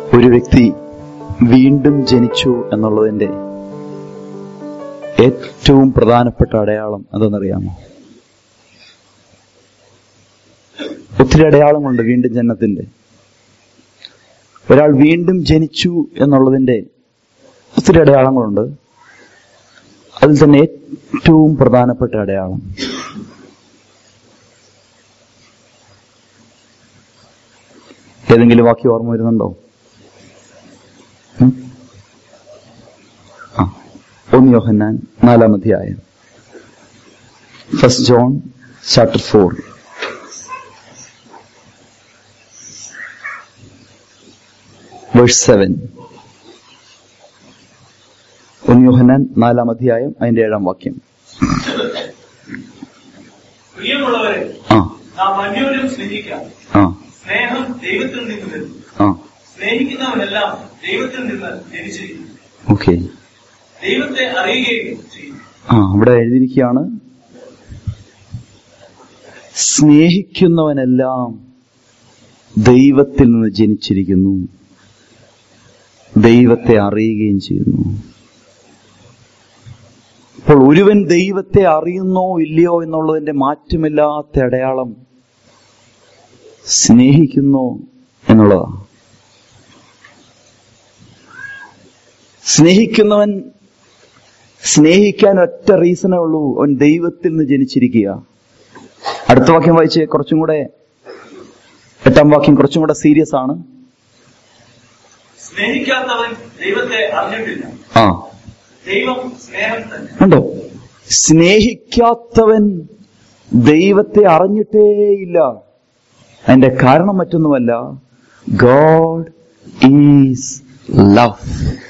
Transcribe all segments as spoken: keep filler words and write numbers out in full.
ഒരു വ്യക്തി വീണ്ടും ജനിച്ചു എന്നുള്ളതിന്റെ ഏറ്റവും പ്രധാനപ്പെട്ട അടയാളം എന്തെന്നറിയാമോ? ഒത്തിരി അടയാളങ്ങളുണ്ട് വീണ്ടും ജനനത്തിന്റെ. ഒരാൾ വീണ്ടും ജനിച്ചു എന്നുള്ളതിന്റെ ഒത്തിരി അടയാളങ്ങളുണ്ട്. അതിൽ തന്നെ ഏറ്റവും പ്രധാനപ്പെട്ട അടയാളം ഏതെങ്കിലും വാക്യം ഓർമ്മ വരുന്നുണ്ടോ? ആ ഒന്ന് യോഹന്നാൻ നാലാം അധ്യായം, first John chapter four verse seven. ഒന്ന് യോഹന്നാൻ നാലാം അധ്യായം അതിന്റെ ഏഴാം വാക്യം. പ്രിയമുള്ളവരെ, നാം അന്യോന്യം സ്നേഹിക്കാം. സ്നേഹം ദൈവത്തിൽ നിന്ന് വരുന്നു. സ്നേഹിക്കുന്നവനെല്ലാം ദൈവത്തിൽ നിന്ന് ജനിച്ചിരിക്കുന്നു. ഓക്കെ, ദൈവത്തെ അറിയുകയും ചെയ്യും. ആ ഇവിടെ എഴുതിയിരിക്കുകയാണ്, സ്നേഹിക്കുന്നവനെല്ലാം ദൈവത്തിൽ നിന്ന് ജനിച്ചിരിക്കുന്നു, ദൈവത്തെ അറിയുകയും ചെയ്യുന്നു. അപ്പോൾ ഒരുവൻ ദൈവത്തെ അറിയുന്നോ ഇല്ലയോ എന്നുള്ളതിന്റെ മാറ്റമില്ലാത്ത അടയാളം സ്നേഹിക്കുന്നു എന്നുള്ളതാണ്. സ്നേഹിക്കുന്നവൻ സ്നേഹിക്കാൻ ഒറ്റ റീസണേ ഉള്ളൂ, അവൻ ദൈവത്തിൽ നിന്ന് ജനിച്ചിരിക്കുക. അടുത്ത വാക്യം വായിച്ച്, കുറച്ചും കൂടെ എട്ടാം വാക്യം കുറച്ചും കൂടെ സീരിയസ് ആണ്. സ്നേഹിക്കാത്തവൻ ദൈവത്തെ അറിഞ്ഞിട്ടില്ല. ആ ദൈവം സ്നേഹം തന്നെ. ഉണ്ടോ? സ്നേഹിക്കാത്തവൻ ദൈവത്തെ അറിഞ്ഞിട്ടേയില്ല. അതിന്റെ കാരണം മറ്റൊന്നുമല്ല, ഗോഡ് ഈസ് ലവ്.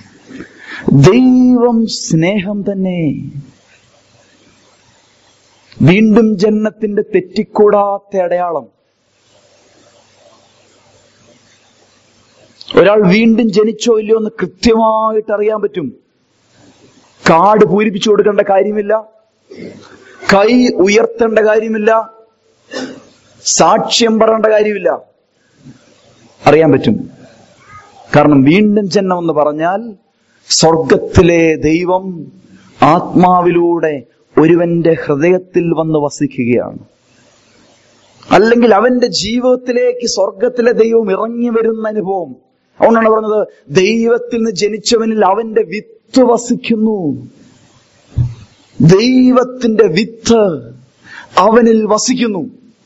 ദൈവം സ്നേഹം തന്നെ. വീണ്ടും ജനനത്തിന്റെ തെറ്റിക്കൂടാത്ത അടയാളം. ഒരാൾ വീണ്ടും ജനിച്ചോ ഇല്ലയോ എന്ന് കൃത്യമായിട്ട് അറിയാൻ പറ്റും. കാർഡ് പൂരിപ്പിച്ചു കൊടുക്കേണ്ട കാര്യമില്ല, കൈ ഉയർത്തേണ്ട കാര്യമില്ല, സാക്ഷ്യം പറയേണ്ട കാര്യമില്ല, അറിയാൻ പറ്റും. കാരണം വീണ്ടും ജനനം എന്ന് പറഞ്ഞാൽ സ്വർഗത്തിലെ ദൈവം ആത്മാവിലൂടെ ഒരുവന്റെ ഹൃദയത്തിൽ വന്ന് വസിക്കുകയാണ്. അല്ലെങ്കിൽ അവന്റെ ജീവിതത്തിലേക്ക് സ്വർഗത്തിലെ ദൈവം ഇറങ്ങി വരുന്ന അനുഭവം. അതുകൊണ്ടാണ് പറഞ്ഞത്, ദൈവത്തിൽ നിന്ന് ജനിച്ചവനിൽ അവന്റെ വിത്ത് വസിക്കുന്നു. ദൈവത്തിന്റെ വിത്ത് അവനിൽ വസിക്കുന്നു.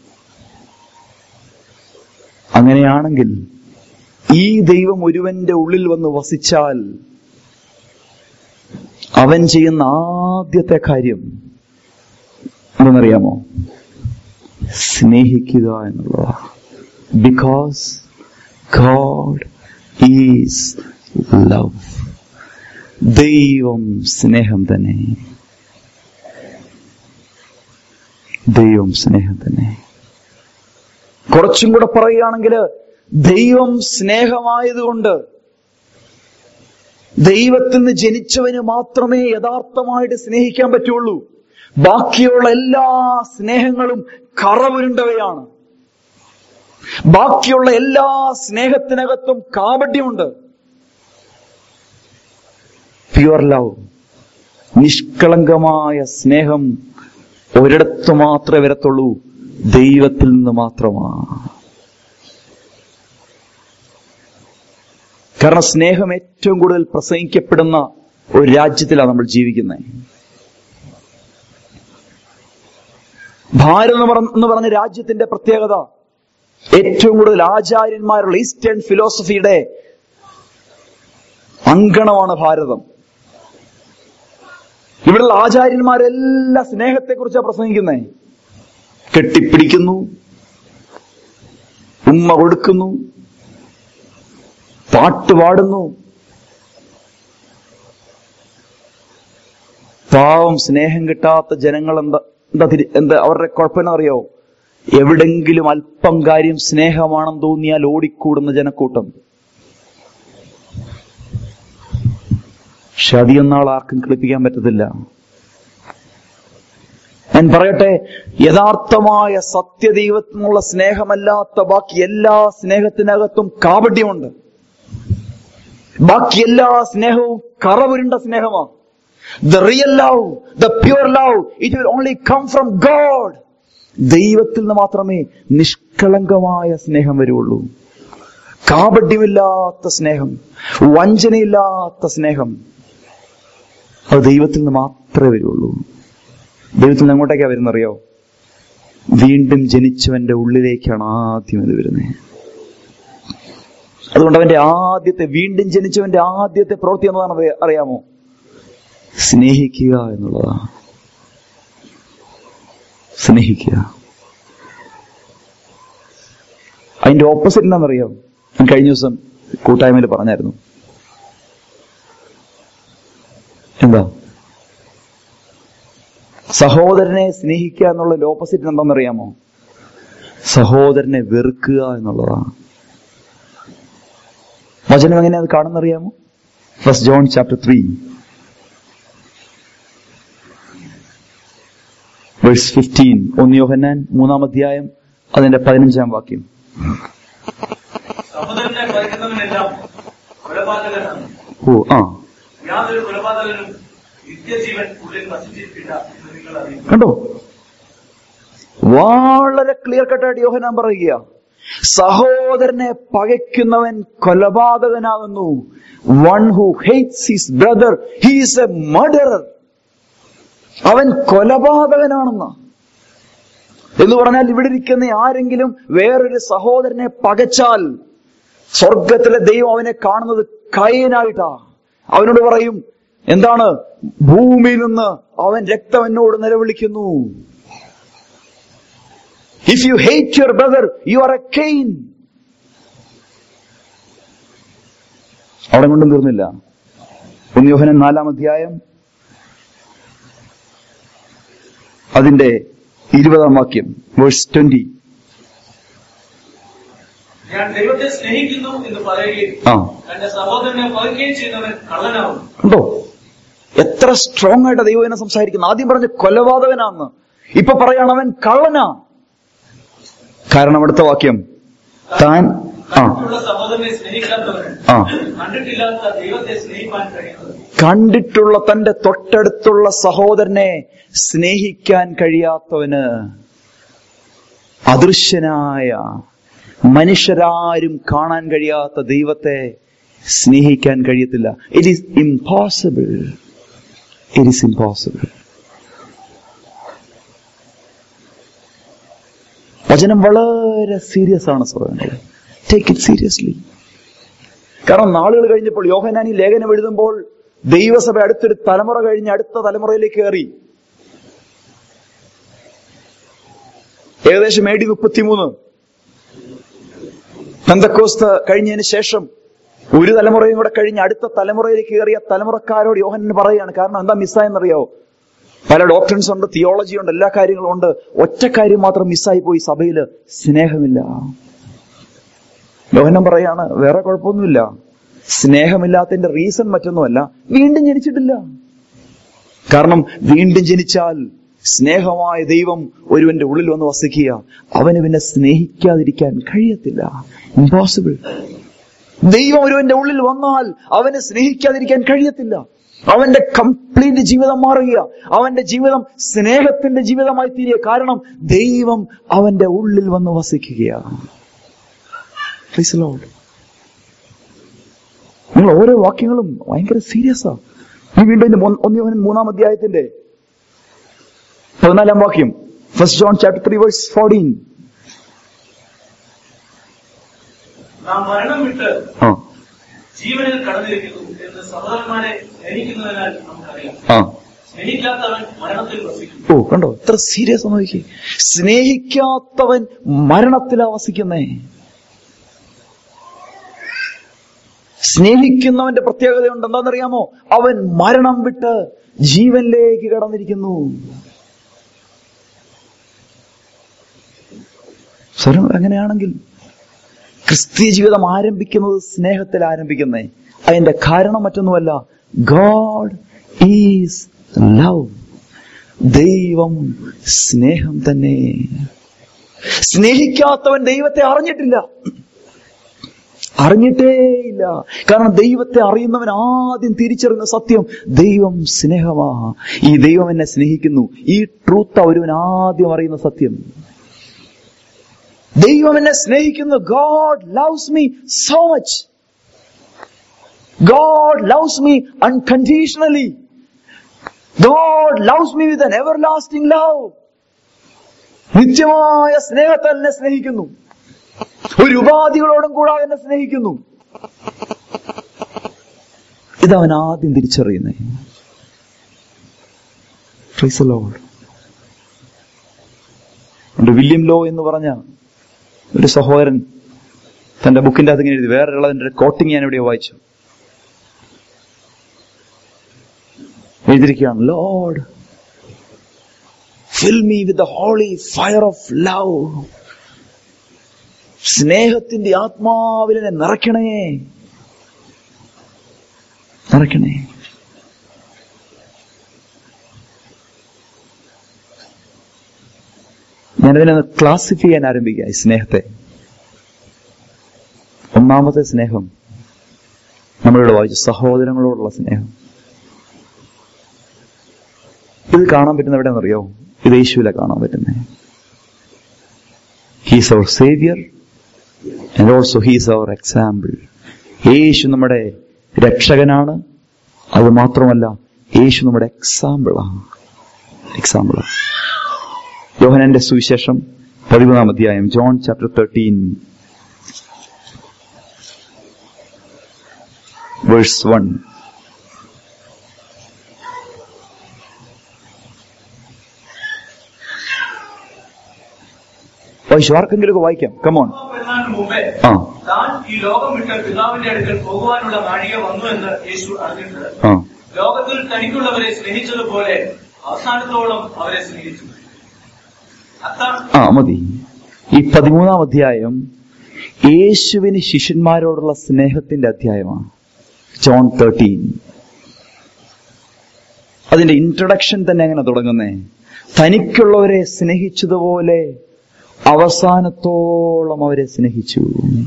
അങ്ങനെയാണെങ്കിൽ ഈ ദൈവം ഒരുവന്റെ ഉള്ളിൽ വന്ന് വസിച്ചാൽ അവൻ ചെയ്യുന്ന ആദ്യത്തെ കാര്യം എന്തെന്നറിയാമോ? സ്നേഹിക്കുക എന്നുള്ളതാണ്. Because God is love. ദൈവം സ്നേഹം തന്നെ. ദൈവം സ്നേഹം തന്നെ. കുറച്ചും കൂടെ പറയുകയാണെങ്കിൽ, ദൈവം സ്നേഹമായതുകൊണ്ട് ദൈവത്തിൽ നിന്ന് ജനിച്ചവന് മാത്രമേ യഥാർത്ഥമായിട്ട് സ്നേഹിക്കാൻ പറ്റുള്ളൂ. ബാക്കിയുള്ള എല്ലാ സ്നേഹങ്ങളും കറവുരുണ്ടവയാണ്. ബാക്കിയുള്ള എല്ലാ സ്നേഹത്തിനകത്തും കാപട്യമുണ്ട്. പ്യുവർ ലവ്, നിഷ്കളങ്കമായ സ്നേഹം ഒരിടത്ത് മാത്രമേ വരത്തുള്ളൂ, ദൈവത്തിൽ നിന്ന് മാത്രമാണ്. കാരണം സ്നേഹം ഏറ്റവും കൂടുതൽ പ്രസംഗിക്കപ്പെടുന്ന ഒരു രാജ്യത്തിലാണ് നമ്മൾ ജീവിക്കുന്നത്. ഭാരതം എന്ന് പറഞ്ഞ രാജ്യത്തിന്റെ പ്രത്യേകത, ഏറ്റവും കൂടുതൽ ആചാര്യന്മാരുള്ള ഈസ്റ്റേൺ ഫിലോസഫിയുടെ അങ്കണമാണ് ഭാരതം. ഇവിടെയുള്ള ആചാര്യന്മാരെല്ലാം സ്നേഹത്തെക്കുറിച്ചാണ് പ്രസംഗിക്കുന്നത്. കെട്ടിപ്പിടിക്കുന്നു, ഉമ്മ കൊടുക്കുന്നു, പാട്ട് പാടുന്നു. പാവം സ്നേഹം കിട്ടാത്ത ജനങ്ങൾ എന്താ എന്താ എന്താ അവരുടെ കുഴപ്പമെന്നറിയോ? എവിടെങ്കിലും അല്പം കാര്യം സ്നേഹമാണെന്ന് തോന്നിയാൽ ഓടിക്കൂടുന്ന ജനക്കൂട്ടം. പക്ഷെ അധികം ആർക്കും കളിപ്പിക്കാൻ പറ്റത്തില്ല. ഞാൻ പറയട്ടെ, യഥാർത്ഥമായ സത്യദൈവത്തിനുള്ള സ്നേഹമല്ലാത്ത ബാക്കി എല്ലാ സ്നേഹത്തിനകത്തും കാപട്യമുണ്ട്. ബാക്കി എല്ലാ സ്നേഹവും കറപുരുണ്ട സ്നേഹമാണ്. The real love, the pure love, it will only come from God. ദൈവത്തിൽ നിന്ന് മാത്രമേ നിഷ്കളങ്കമായ സ്നേഹം വരുള്ളൂ. കാപട്യമില്ലാത്ത സ്നേഹം, വഞ്ചനയില്ലാത്ത സ്നേഹം, അത് ദൈവത്തിൽ നിന്ന് മാത്രമേ വരുള്ളൂ. ദൈവത്തിൽ നിന്ന് എങ്ങോട്ടേക്കാ വരുന്നറിയോ? വീണ്ടും ജനിച്ചവന്റെ ഉള്ളിലേക്കാണ് ആദ്യം അത് വരുന്നത്. അതുകൊണ്ട് അവന്റെ ആദ്യത്തെ വീണ്ടും ജനിച്ചവന്റെ ആദ്യത്തെ പ്രവൃത്തി എന്നതാണ് അറിയാമോ? സ്നേഹിക്കുക എന്നുള്ളതാണ്. സ്നേഹിക്കുക. അതിന്റെ ഓപ്പോസിറ്റ് എന്താണെന്നറിയാം? ഞാൻ കഴിഞ്ഞ ദിവസം കൂട്ടായ്മയിൽ പറഞ്ഞായിരുന്നു. എന്താ? സഹോദരനെ സ്നേഹിക്കുക എന്നുള്ളതിന്റെ ഓപ്പോസിറ്റ് എന്താണെന്നറിയാമോ? സഹോദരനെ വെറുക്കുക എന്നുള്ളതാണ്. വചനം എങ്ങനെയാ അത് കാണുന്നറിയാമോ? First John chapter three verse fifteen. ഒന്ന് യോഹന്നാൻ മൂന്നാം അധ്യായം അതിന്റെ പതിനഞ്ചാം വാക്യം. സഹോദരനെ ഭയക്കുന്നവനെല്ലാം കൊലപാതകനാണ്. ഓ ആ യാതൊരു കൊലപാതകനും നിത്യജീവൻ ഉള്ളിൽ വസിച്ചിട്ടില്ല എന്ന് നിങ്ങൾ അറിയുന്നു. കണ്ടോ? വളരെ ക്ലിയർ കട്ടായിട്ട് യോഹന്നാൻ പറയുക, സഹോദരനെ പകയ്ക്കുന്നവൻ കൊലപാതകനാകുന്നു. One who hates his brother he is a murderer. അവൻ കൊലപാതകനാണെന്ന് എന്ന് പറഞ്ഞാൽ, ഇവിടെ ഇരിക്കുന്ന ആരെങ്കിലും വേറൊരു സഹോദരനെ പകച്ചാൽ സ്വർഗത്തിലെ ദൈവം അവനെ കാണുന്നത് കയനായിട്ടാ. അവനോട് പറയും, എന്താണ്? ഭൂമിയിൽ നിന്ന് അവൻ രക്തം എന്നോട് നിലവിളിക്കുന്നു. If you hate your brother, you are a Cain. അവിടെ കൊണ്ടും തീർന്നില്ല. ഒന്ന് യോഹന്നാൻ നാലാം അധ്യായം അതിന്റെ ഇരുപതാം വാക്യം, വേഴ്സ് ട്വന്റി. ഞാൻ ദൈവത്തെ സ്നേഹിക്കുന്നു എന്ന് പറയുകയും തന്റെ സഹോദരനെ പകയ്ക്കുകയും ചെയ്യുന്നവൻ കള്ളനാവും. കണ്ടോ എത്ര സ്ട്രോങ് ആയിട്ട് ദൈവം എന്നെ സംസാരിക്കുന്നു. ആദ്യം പറഞ്ഞ കൊലപാതകനാന്ന്, ഇപ്പൊ പറയാണ് അവൻ കള്ളനാ. കാരണം അടുത്ത വാക്യം, താൻ സഹോദരനെ സ്നേഹിക്കാത്തവൻ കണ്ടിട്ടില്ലാത്ത ദൈവത്തെ സ്നേഹിക്കാൻ കഴിയുന്നത്. കണ്ടിട്ടുള്ള തന്റെ തൊട്ടടുത്തുള്ള സഹോദരനെ സ്നേഹിക്കാൻ കഴിയാത്തവന് അദൃശ്യനായ മനുഷ്യരാരും കാണാൻ കഴിയാത്ത ദൈവത്തെ സ്നേഹിക്കാൻ കഴിയത്തില്ല. It is impossible. It is impossible. വചനം വളരെ സീരിയസ് ആണ് സഹോദരങ്ങളെ. Take it seriously. കാരണം നാളുകൾ കഴിഞ്ഞപ്പോൾ യോഹന്നാൻ ഈ ലേഖനം എഴുതുമ്പോൾ ദൈവസഭ അടുത്തൊരു തലമുറ കഴിഞ്ഞ് അടുത്ത തലമുറയിലേക്ക് കയറി. ഏകദേശം എ ഡി മുപ്പത്തിമൂന്ന് പെന്തക്കോസ്ത് കഴിഞ്ഞതിന് ശേഷം ഒരു തലമുറയും കൂടെ കഴിഞ്ഞ് അടുത്ത തലമുറയിലേക്ക് കയറിയ തലമുറക്കാരോട് യോഹന്നാൻ പറയുകയാണ്. കാരണം എന്താ മിസ്സായെന്നറിയാവോ? പല ഡോക്ടറിൻസ് ഉണ്ട്, തിയോളജി ഉണ്ട്, എല്ലാ കാര്യങ്ങളും ഉണ്ട്. ഒറ്റ കാര്യം മാത്രം മിസ്സായി പോയി, സഭയില് സ്നേഹമില്ല. യോഹന്നാൻ പറയാണ്, വേറെ കുഴപ്പമൊന്നുമില്ല, സ്നേഹമില്ലാത്തതിന്റെ റീസൺ മറ്റൊന്നുമല്ല, വീണ്ടും ജനിച്ചിട്ടില്ല. കാരണം വീണ്ടും ജനിച്ചാൽ സ്നേഹമായ ദൈവം ഒരുവന്റെ ഉള്ളിൽ വന്ന് വസിക്കുക, അവന് പിന്നെ സ്നേഹിക്കാതിരിക്കാൻ കഴിയത്തില്ല. ഇംപോസിബിൾ. ദൈവം ഒരുവന്റെ ഉള്ളിൽ വന്നാൽ അവന് സ്നേഹിക്കാതിരിക്കാൻ കഴിയത്തില്ല. അവന്റെ കംപ്ലീറ്റ് ജീവിതം മാറുക, അവന്റെ ജീവിതം സ്നേഹത്തിന്റെ ജീവിതമായി തീരുക. കാരണം ദൈവം അവന്റെ ഉള്ളിൽ വന്ന് വസിക്കുകയാണ്. നിങ്ങൾ ഓരോ വാക്യങ്ങളും ഭയങ്കര സീരിയസാ. ഈ വീണ്ടും ഒന്ന് യോഹന്നാൻ മൂന്നാം അധ്യായത്തിന്റെ പതിനാലാം വാക്യം, first John chapter three verse fourteen. നാം മരണം വിട്ട് ജീവനിൽ കടന്നിരിക്കുന്നു എന്ന് സഹോദരന്മാരെ സ്നേഹിക്കുന്നതിനാൽ നമുക്കറിയാം. സ്നേഹിക്കാത്തവൻ മരണത്തിൽ വസിക്കുന്നു. ഓ കണ്ടോ എത്ര സീരിയസ് നോക്കി. സ്നേഹിക്കാത്തവൻ മരണത്തിലാ വസിക്കുന്നേ. സ്നേഹിക്കുന്നവന്റെ പ്രത്യേകതയുണ്ട്. എന്താണെന്നറിയാമോ? അവൻ മരണം വിട്ട് ജീവനിലേക്ക് കടന്നിരിക്കുന്നു. സ്വരം അങ്ങനെയാണെങ്കിൽ ക്രിസ്തീയ ജീവിതം ആരംഭിക്കുന്നത് സ്നേഹത്തിൽ ആരംഭിക്കുന്നേ. അതിന്റെ കാരണം മറ്റൊന്നുമല്ല, ഗോഡ് ഈസ് ലവ്. ദൈവം സ്നേഹം തന്നെ. സ്നേഹിക്കാത്തവൻ ദൈവത്തെ അറിഞ്ഞിട്ടില്ല. അറിഞ്ഞിട്ടേയില്ല. കാരണം ദൈവത്തെ അറിയുന്നവൻ ആദ്യം തിരിച്ചറിയുന്ന സത്യം ദൈവം സ്നേഹമാ. ഈ ദൈവം എന്നെ സ്നേഹിക്കുന്നു. ഈ ട്രൂത്ത് ഒരുവൻ ആദ്യം അറിയുന്ന സത്യം. ദൈവം എന്നെ സ്നേഹിക്കുന്നു. God loves me so much. God loves me unconditionally. God loves me with an everlasting love. നിത്യമായ സ്നേഹത്താൽ എന്നെ സ്നേഹിക്കുന്നു. ഒരു ഉപാധികളോടും കൂടാതെ എന്നെ സ്നേഹിക്കുന്നു. ഇതവൻ ആദ്യം തിരിച്ചറിയുന്നേ. Praise the Lord. William Law എന്ന് പറഞ്ഞ ഒരു സഹോദരൻ തന്റെ ബുക്കിന്റെ അത് ഇങ്ങനെ എഴുതി. വേറൊരാളതിന്റെ കോട്ടിങ് ഞാൻ എവിടെയോ വായിച്ചു. എഴുതിയിരിക്കുകയാണ്, Lord, fill me with the holy fire of love. സ്നേഹത്തിന്റെ ആത്മാവിനെ നിറയ്ക്കണേ, നിറയ്ക്കണേ. ഞാനതിനെ ക്ലാസിഫൈ ചെയ്യാൻ ആരംഭിക്കുക. ഈ സ്നേഹത്തെ ഒന്നാമത്തെ സ്നേഹം നമ്മളിവിടെ വായിച്ചു, സഹോദരങ്ങളോടുള്ള സ്നേഹം. ഇത് കാണാൻ പറ്റുന്ന എവിടെയെന്നറിയോ? ഇത് യേശുവിലെ കാണാൻ പറ്റുന്നേ. He's our saviour and also he is our example. യേശു നമ്മുടെ രക്ഷകനാണ്. അത് മാത്രമല്ല, യേശു നമ്മുടെ എക്സാമ്പിളാണ്. എക്സാമ്പിളാണ്. യോഹന്നാന്റെ സുവിശേഷം പതിമൂന്നാം അധ്യായം, John chapter thirteen verse one. ആർക്കെങ്കിലും വായിക്കാം. കമോൺ. ആ താൻ ഈ ലോകം വിട്ട് പിതാവിന്റെ അടുക്കൽ പോകുവാനുള്ള നാഴിക വന്നു എന്ന് യേശു അറിഞ്ഞിട്ടുണ്ട്. ലോകത്തിൽ തനിക്കുള്ളവരെ സ്നേഹിച്ചതുപോലെ അവസാനത്തോളം അവരെ സ്നേഹിച്ചു. ആ മതി. ഈ പതിമൂന്നാം അധ്യായം യേശുവിന് ശിഷ്യന്മാരോടുള്ള സ്നേഹത്തിന്റെ അധ്യായമാണ്. John thirteen. അതിന്റെ ഇൻട്രൊഡക്ഷൻ തന്നെ എങ്ങനെ തുടങ്ങുന്നേ? തനിക്കുള്ളവരെ സ്നേഹിച്ചതുപോലെ അവസാനത്തോളം അവരെ സ്നേഹിച്ചു.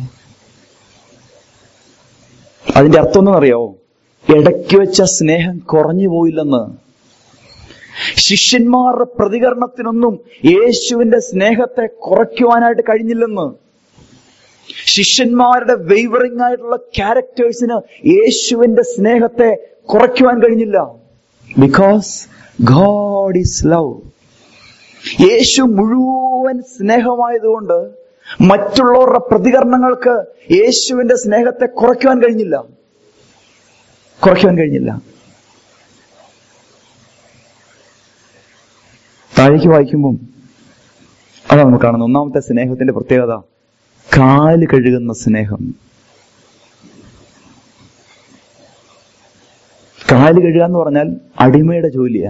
അതിന്റെ അർത്ഥം ഒന്നറിയാവോ? ഇടയ്ക്ക് വെച്ച സ്നേഹം കുറഞ്ഞു പോയില്ലെന്ന്. ശിഷ്യന്മാരുടെ പ്രതികരണത്തിനൊന്നും യേശുവിന്റെ സ്നേഹത്തെ കുറയ്ക്കുവാനായിട്ട് കഴിഞ്ഞില്ലെന്ന്. ശിഷ്യന്മാരുടെ വെയ്വറിംഗ് ആയിട്ടുള്ള ക്യാരക്ടേഴ്സിന് യേശുവിന്റെ സ്നേഹത്തെ കുറയ്ക്കുവാൻ കഴിഞ്ഞില്ല. Because God is love. യേശു മുഴുവൻ സ്നേഹമായതുകൊണ്ട് മറ്റുള്ളവരുടെ പ്രതികരണങ്ങൾക്ക് യേശുവിന്റെ സ്നേഹത്തെ കുറയ്ക്കുവാൻ കഴിഞ്ഞില്ല. കുറയ്ക്കുവാൻ കഴിഞ്ഞില്ല. താഴേക്ക് വായിക്കുമ്പം അതാണ് നമ്മൾ കാണുന്നത്. ഒന്നാമത്തെ സ്നേഹത്തിന്റെ പ്രത്യേകത കാല് കഴുകുന്ന സ്നേഹം. കാല് കഴുകുക എന്ന് പറഞ്ഞാൽ അടിമയുടെ ജോലിയാ.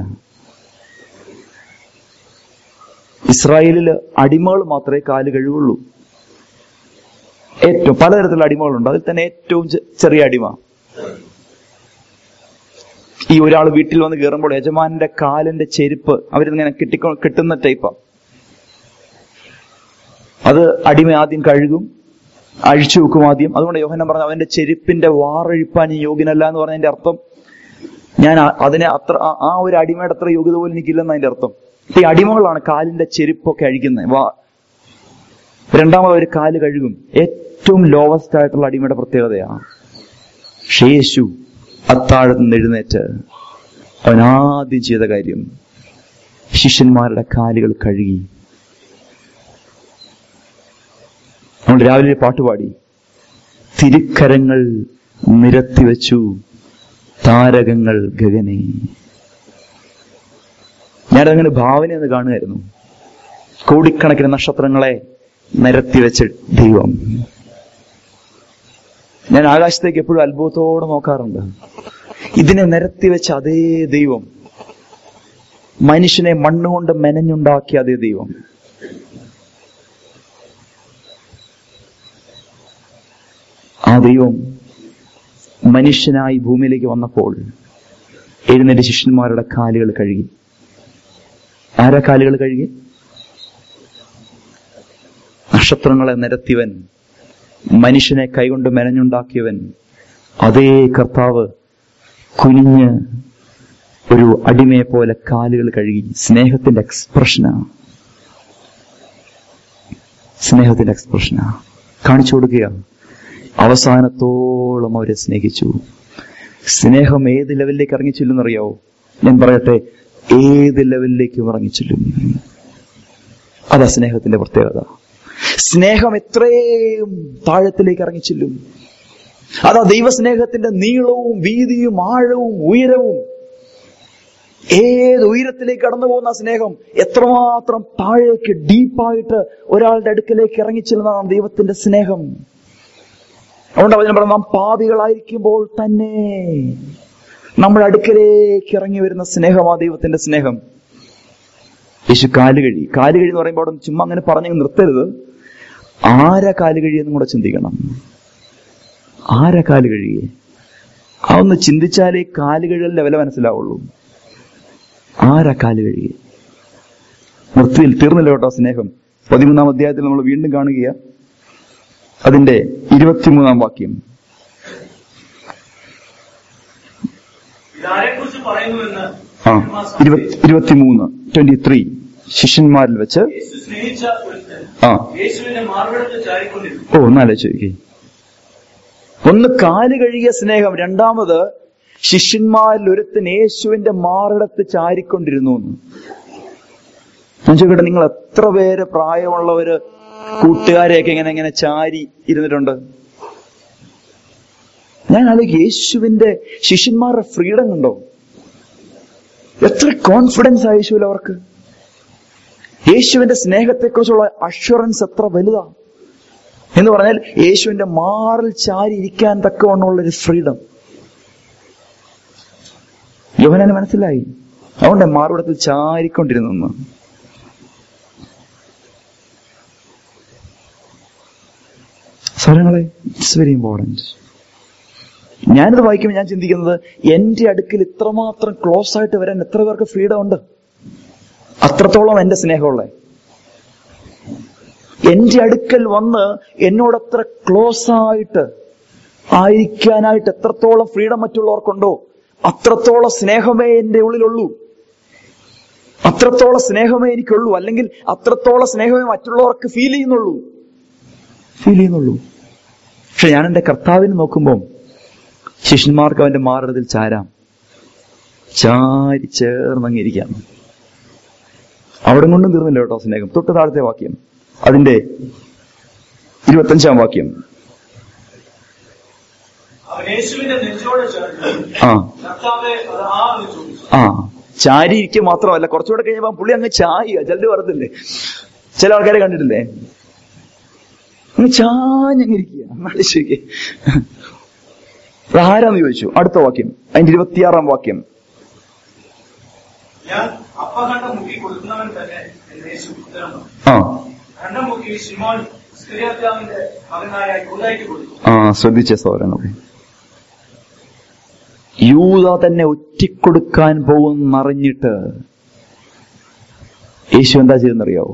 ഇസ്രായേലില് അടിമകൾ മാത്രമേ കാല് കഴുകുള്ളൂ. ഏറ്റവും പലതരത്തിലുള്ള അടിമകളുണ്ട്. അതിൽ തന്നെ ഏറ്റവും ചെറിയ അടിമ. ഈ ഒരാൾ വീട്ടിൽ വന്ന് കയറുമ്പോൾ യജമാനന്റെ കാലിന്റെ ചെരുപ്പ് അവരിങ്ങനെ കിട്ടിക്കൊ കിട്ടുന്ന ടൈപ്പാ. അത് അടിമ ആദ്യം കഴുകും, അഴിച്ചു വെക്കും ആദ്യം. അതുകൊണ്ട് യോഹന്നാൻ പറഞ്ഞു അവന്റെ ചെരുപ്പിന്റെ വാറഴിപ്പാൻ ഈ യോഗ്യനല്ല എന്ന് പറഞ്ഞതിന്റെ അർത്ഥം ഞാൻ അതിനെ അത്ര ആ ഒരു അടിമയുടെ അത്ര യോഗ്യത പോലും എനിക്കില്ലെന്ന് അതിന്റെ അർത്ഥം. ഈ അടിമകളാണ് കാലിന്റെ ചെരുപ്പൊക്കെ അഴിക്കുന്നത്. വാ രണ്ടാമത് ഒരു കാല് കഴുകും. ഏറ്റവും ലോവസ്റ്റ് ആയിട്ടുള്ള അടിമയുടെ പ്രത്യേകതയാണ്. യേശു അത്താഴത്ത് നിന്ന് എഴുന്നേറ്റ് അവൻ ആദ്യം ചെയ്ത കാര്യം ശിഷ്യന്മാരുടെ കാലുകൾ കഴുകി. നമ്മൾ രാവിലെ പാട്ടുപാടി, തിരുക്കരങ്ങൾ നിരത്തിവെച്ചു താരകങ്ങൾ ഗഗനെ. ഞാനതങ്ങനെ ഭാവനയെന്ന് കാണുമായിരുന്നു. കോടിക്കണക്കിന് നക്ഷത്രങ്ങളെ നിരത്തിവെച്ച ദൈവം. ഞാൻ ആകാശത്തേക്ക് എപ്പോഴും അത്ഭുതത്തോടെ നോക്കാറുണ്ട്. ഇതിനെ നിരത്തിവെച്ച അതേ ദൈവം, മനുഷ്യനെ മണ്ണുകൊണ്ട് മെനഞ്ഞുണ്ടാക്കിയ അതേ ദൈവം, ആ ദൈവം മനുഷ്യനായി ഭൂമിയിലേക്ക് വന്നപ്പോൾ എഴുന്നേറ്റ് ശിഷ്യന്മാരുടെ കാലുകൾ കഴുകി. ആരാ കാലുകൾ കഴുകി? നക്ഷത്രങ്ങളെ നിരത്തിവൻ മനുഷ്യനെ കൈകൊണ്ട് മെനഞ്ഞുണ്ടാക്കിയവൻ അതേ കർത്താവ് കുനിഞ്ഞ് ഒരു അടിമയെ പോലെ കാലുകൾ കഴുകി. സ്നേഹത്തിന്റെ എക്സ്പ്രഷനാ, സ്നേഹത്തിന്റെ എക്സ്പ്രഷനാ കാണിച്ചു കൊടുക്കുക. അവസാനത്തോളം അവരെ സ്നേഹിച്ചു. സ്നേഹം ഏത് ലെവലിലേക്ക് ഇറങ്ങിച്ചില്ലെന്നറിയാവോ? ഞാൻ പറയട്ടെ, ഏത് ലെവലിലേക്കും ഇറങ്ങിച്ചില്ലും. അതാ സ്നേഹത്തിന്റെ പ്രത്യേകത. സ്നേഹം എത്രയും താഴത്തിലേക്ക് ഇറങ്ങിച്ചില്ലും. അതാ ദൈവസ്നേഹത്തിന്റെ നീളവും വീതിയും ആഴവും ഉയരവും. ഏത് ഉയരത്തിലേക്ക് കടന്നു പോകുന്ന സ്നേഹം എത്രമാത്രം താഴേക്ക് ഡീപ്പായിട്ട് ഒരാളുടെ അടുക്കലേക്ക് ഇറങ്ങിച്ചെല്ലുന്നതാണ് ദൈവത്തിന്റെ സ്നേഹം. അതുകൊണ്ട് അവൻ പറഞ്ഞു, നാം പാപികളായിരിക്കുമ്പോൾ തന്നെ നമ്മുടെ അടുക്കലേക്ക് ഇറങ്ങി വരുന്ന സ്നേഹമാ ദൈവത്തിന്റെ സ്നേഹം. യേശു കാലുകഴി. കാലുകഴി എന്ന് പറയുമ്പോൾ അവിടെ ചുമ്മാ അങ്ങനെ പറഞ്ഞു നിർത്തരുത്. ആരാ കാലുകഴി എന്നും കൂടെ ചിന്തിക്കണം. ആരാ കാലുകഴിയെ? അതൊന്ന് ചിന്തിച്ചാലേ കാലുകഴികളുടെ വില മനസ്സിലാവുള്ളൂ. ആരാ കാലുകഴിയെ? നിർത്തിയിൽ തീർന്നില്ല കേട്ടോ സ്നേഹം. പതിമൂന്നാം അധ്യായത്തിൽ നമ്മൾ വീണ്ടും കാണുക, അതിന്റെ ഇരുപത്തിമൂന്നാം വാക്യം. ആ ഇരുപത്തിമൂന്ന് ട്വന്റി ത്രീ ശിഷ്യന്മാരിൽ വെച്ച് ആ ഓ ഒന്നാലോചിക്കേ. ഒന്ന് കാല് കഴുകിയ സ്നേഹം, രണ്ടാമത് ശിഷ്യന്മാരിൽ ഒരുത്തൻ യേശുവിന്റെ മാറിടത്ത് ചാരിക്കൊണ്ടിരുന്നു എന്ന്. ഞാൻ ചോദിക്കട്ടെ, നിങ്ങൾ എത്ര പേര് പ്രായമുള്ളവര് കൂട്ടുകാരെയൊക്കെ ഇങ്ങനെ ഇങ്ങനെ ചാരി ഇരുന്നിട്ടുണ്ട്? ഞാൻ ആലോചിക്കും, യേശുവിന്റെ ശിഷ്യന്മാരുടെ ഫ്രീഡം കണ്ടോ? എത്ര കോൺഫിഡൻസ് ആ യേശുവിൽ അവർക്ക്. യേശുവിന്റെ സ്നേഹത്തെക്കുറിച്ചുള്ള അഷ്വറൻസ് എത്ര വലുതാ എന്ന് പറഞ്ഞാൽ, യേശുവിന്റെ മാറിൽ ചാരി ഇരിക്കാൻ തക്കവണ്ണമുള്ളൊരു ഫ്രീഡം യോഹന്നാന് മനസ്സിലായി. അതുകൊണ്ട് മാറിടത്തിൽ ചാരിക്കൊണ്ടിരുന്നു. സ്വരങ്ങളെ, ഇറ്റ്സ് വെരി ഇമ്പോർട്ടന്റ്. ഞാനിത് വായിക്കുമ്പോൾ ഞാൻ ചിന്തിക്കുന്നത്, എന്റെ അടുക്കൽ ഇത്രമാത്രം ക്ലോസ് ആയിട്ട് വരാൻ എത്ര പേർക്ക് ഫ്രീഡം ഉണ്ട്? അത്രത്തോളം എന്റെ സ്നേഹമുള്ള എന്റെ അടുക്കൽ വന്ന് എന്നോടത്ര ക്ലോസ് ആയിട്ട് ആയിരിക്കാനായിട്ട് എത്രത്തോളം ഫ്രീഡം മറ്റുള്ളവർക്കുണ്ടോ അത്രത്തോളം സ്നേഹമേ എന്റെ ഉള്ളിലുള്ളൂ. അത്രത്തോളം സ്നേഹമേ എനിക്കുള്ളൂ. അല്ലെങ്കിൽ അത്രത്തോളം സ്നേഹമേ മറ്റുള്ളവർക്ക് ഫീൽ ചെയ്യുന്നുള്ളൂ ഫീൽ ചെയ്യുന്നുള്ളൂ പക്ഷെ ഞാൻ എന്റെ കർത്താവിനെ നോക്കുമ്പോൾ ശിഷ്യന്മാർക്ക് അവന്റെ മാറിടത്തിൽ ചാരാം, ചാരി ചേർന്നങ്ങിരിക്കാം. അവിടെ കൊണ്ടും തീർന്നില്ല കേട്ടോ സ്നേഹം. തൊട്ട് താഴത്തെ വാക്യം, അതിന്റെ ഇരുപത്തഞ്ചാം വാക്യം. ആ ആ ചാരി ഇരിക്കുക മാത്രമല്ല, കുറച്ചുകൂടെ കഴിഞ്ഞപ്പോ പുള്ളി അങ്ങ് ചായ ജലദി പറത്തില്ലേ? ചില ആൾക്കാരെ കണ്ടിട്ടില്ലേ? അങ്ങ് ചാഞ്ഞങ്ങിരിക്കുക. ആലോചിക്കുക ആരാന്ന് ചോദിച്ചു. അടുത്ത വാക്യം, അതിന്റെ ഇരുപത്തിയാറാം വാക്യം. ആ ആ ശ്രദ്ധിച്ച സഹോദരങ്ങളെ, യൂദാ തന്നെ ഒറ്റിക്കൊടുക്കാൻ പോകുന്നറിഞ്ഞിട്ട് യേശു എന്താ ചെയ്തെന്നറിയാവോ?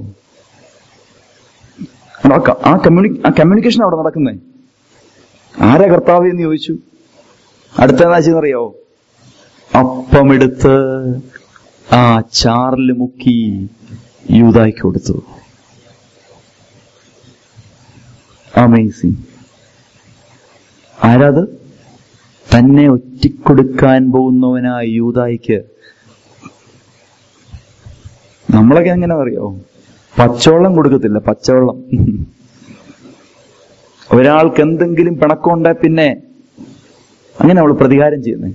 ആ കമ്മ്യൂണി ആ കമ്മ്യൂണിക്കേഷൻ അവിടെ നടക്കുന്നേ. ആരാ കർത്താവ് എന്ന് ചോദിച്ചു. അടുത്തെന്താ ചെയ്തെന്നറിയാവോ? അപ്പമെടുത്ത് ആ ചാറില് മുക്കി യൂദായ്ക്ക് കൊടുത്തു. അമേസിങ്. ആരാത്? തന്നെ ഒറ്റിക്കൊടുക്കാൻ പോകുന്നവനായ യൂദായ്ക്ക്. നമ്മളൊക്കെ എങ്ങനെ അറിയോ? പച്ചവെള്ളം കൊടുക്കത്തില്ല, പച്ചവെള്ളം. ഒരാൾക്ക് എന്തെങ്കിലും പിണക്കമുണ്ടെ പിന്നെ അങ്ങനെ അവള് പ്രതികാരം ചെയ്യുന്നേ.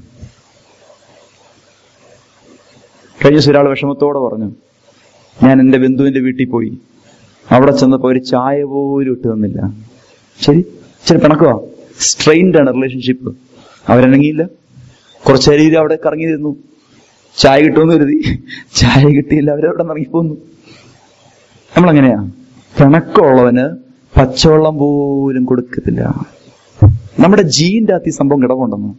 കഴിഞ്ഞ ദിവസം ഒരാൾ വിഷമത്തോടെ പറഞ്ഞു, ഞാൻ എന്റെ ബന്ധുവിന്റെ വീട്ടിൽ പോയി, അവിടെ ചെന്നപ്പോ ഒരു ചായ പോലും ഇട്ട് തന്നില്ല. ശരി, ശരി പിണക്കുവാ, സ്ട്രെയിൻഡ് ആണ് റിലേഷൻഷിപ്പ്. അവരനങ്ങിയില്ല, കുറച്ചു നേരം അവിടെ കറങ്ങിയിരുന്നു. ചായ കിട്ടുമെന്ന് കരുതി, ചായ കിട്ടിയില്ല, അവരവിടെ ഇറങ്ങിപ്പോന്നു. നമ്മളെങ്ങനെയാ? പിണക്കമുള്ളവന് പച്ചവെള്ളം പോലും കൊടുക്കത്തില്ല. നമ്മുടെ ജീന്റെ അകത്ത് ഈ സംഭവം കിടപ്പുണ്ടെന്ന്.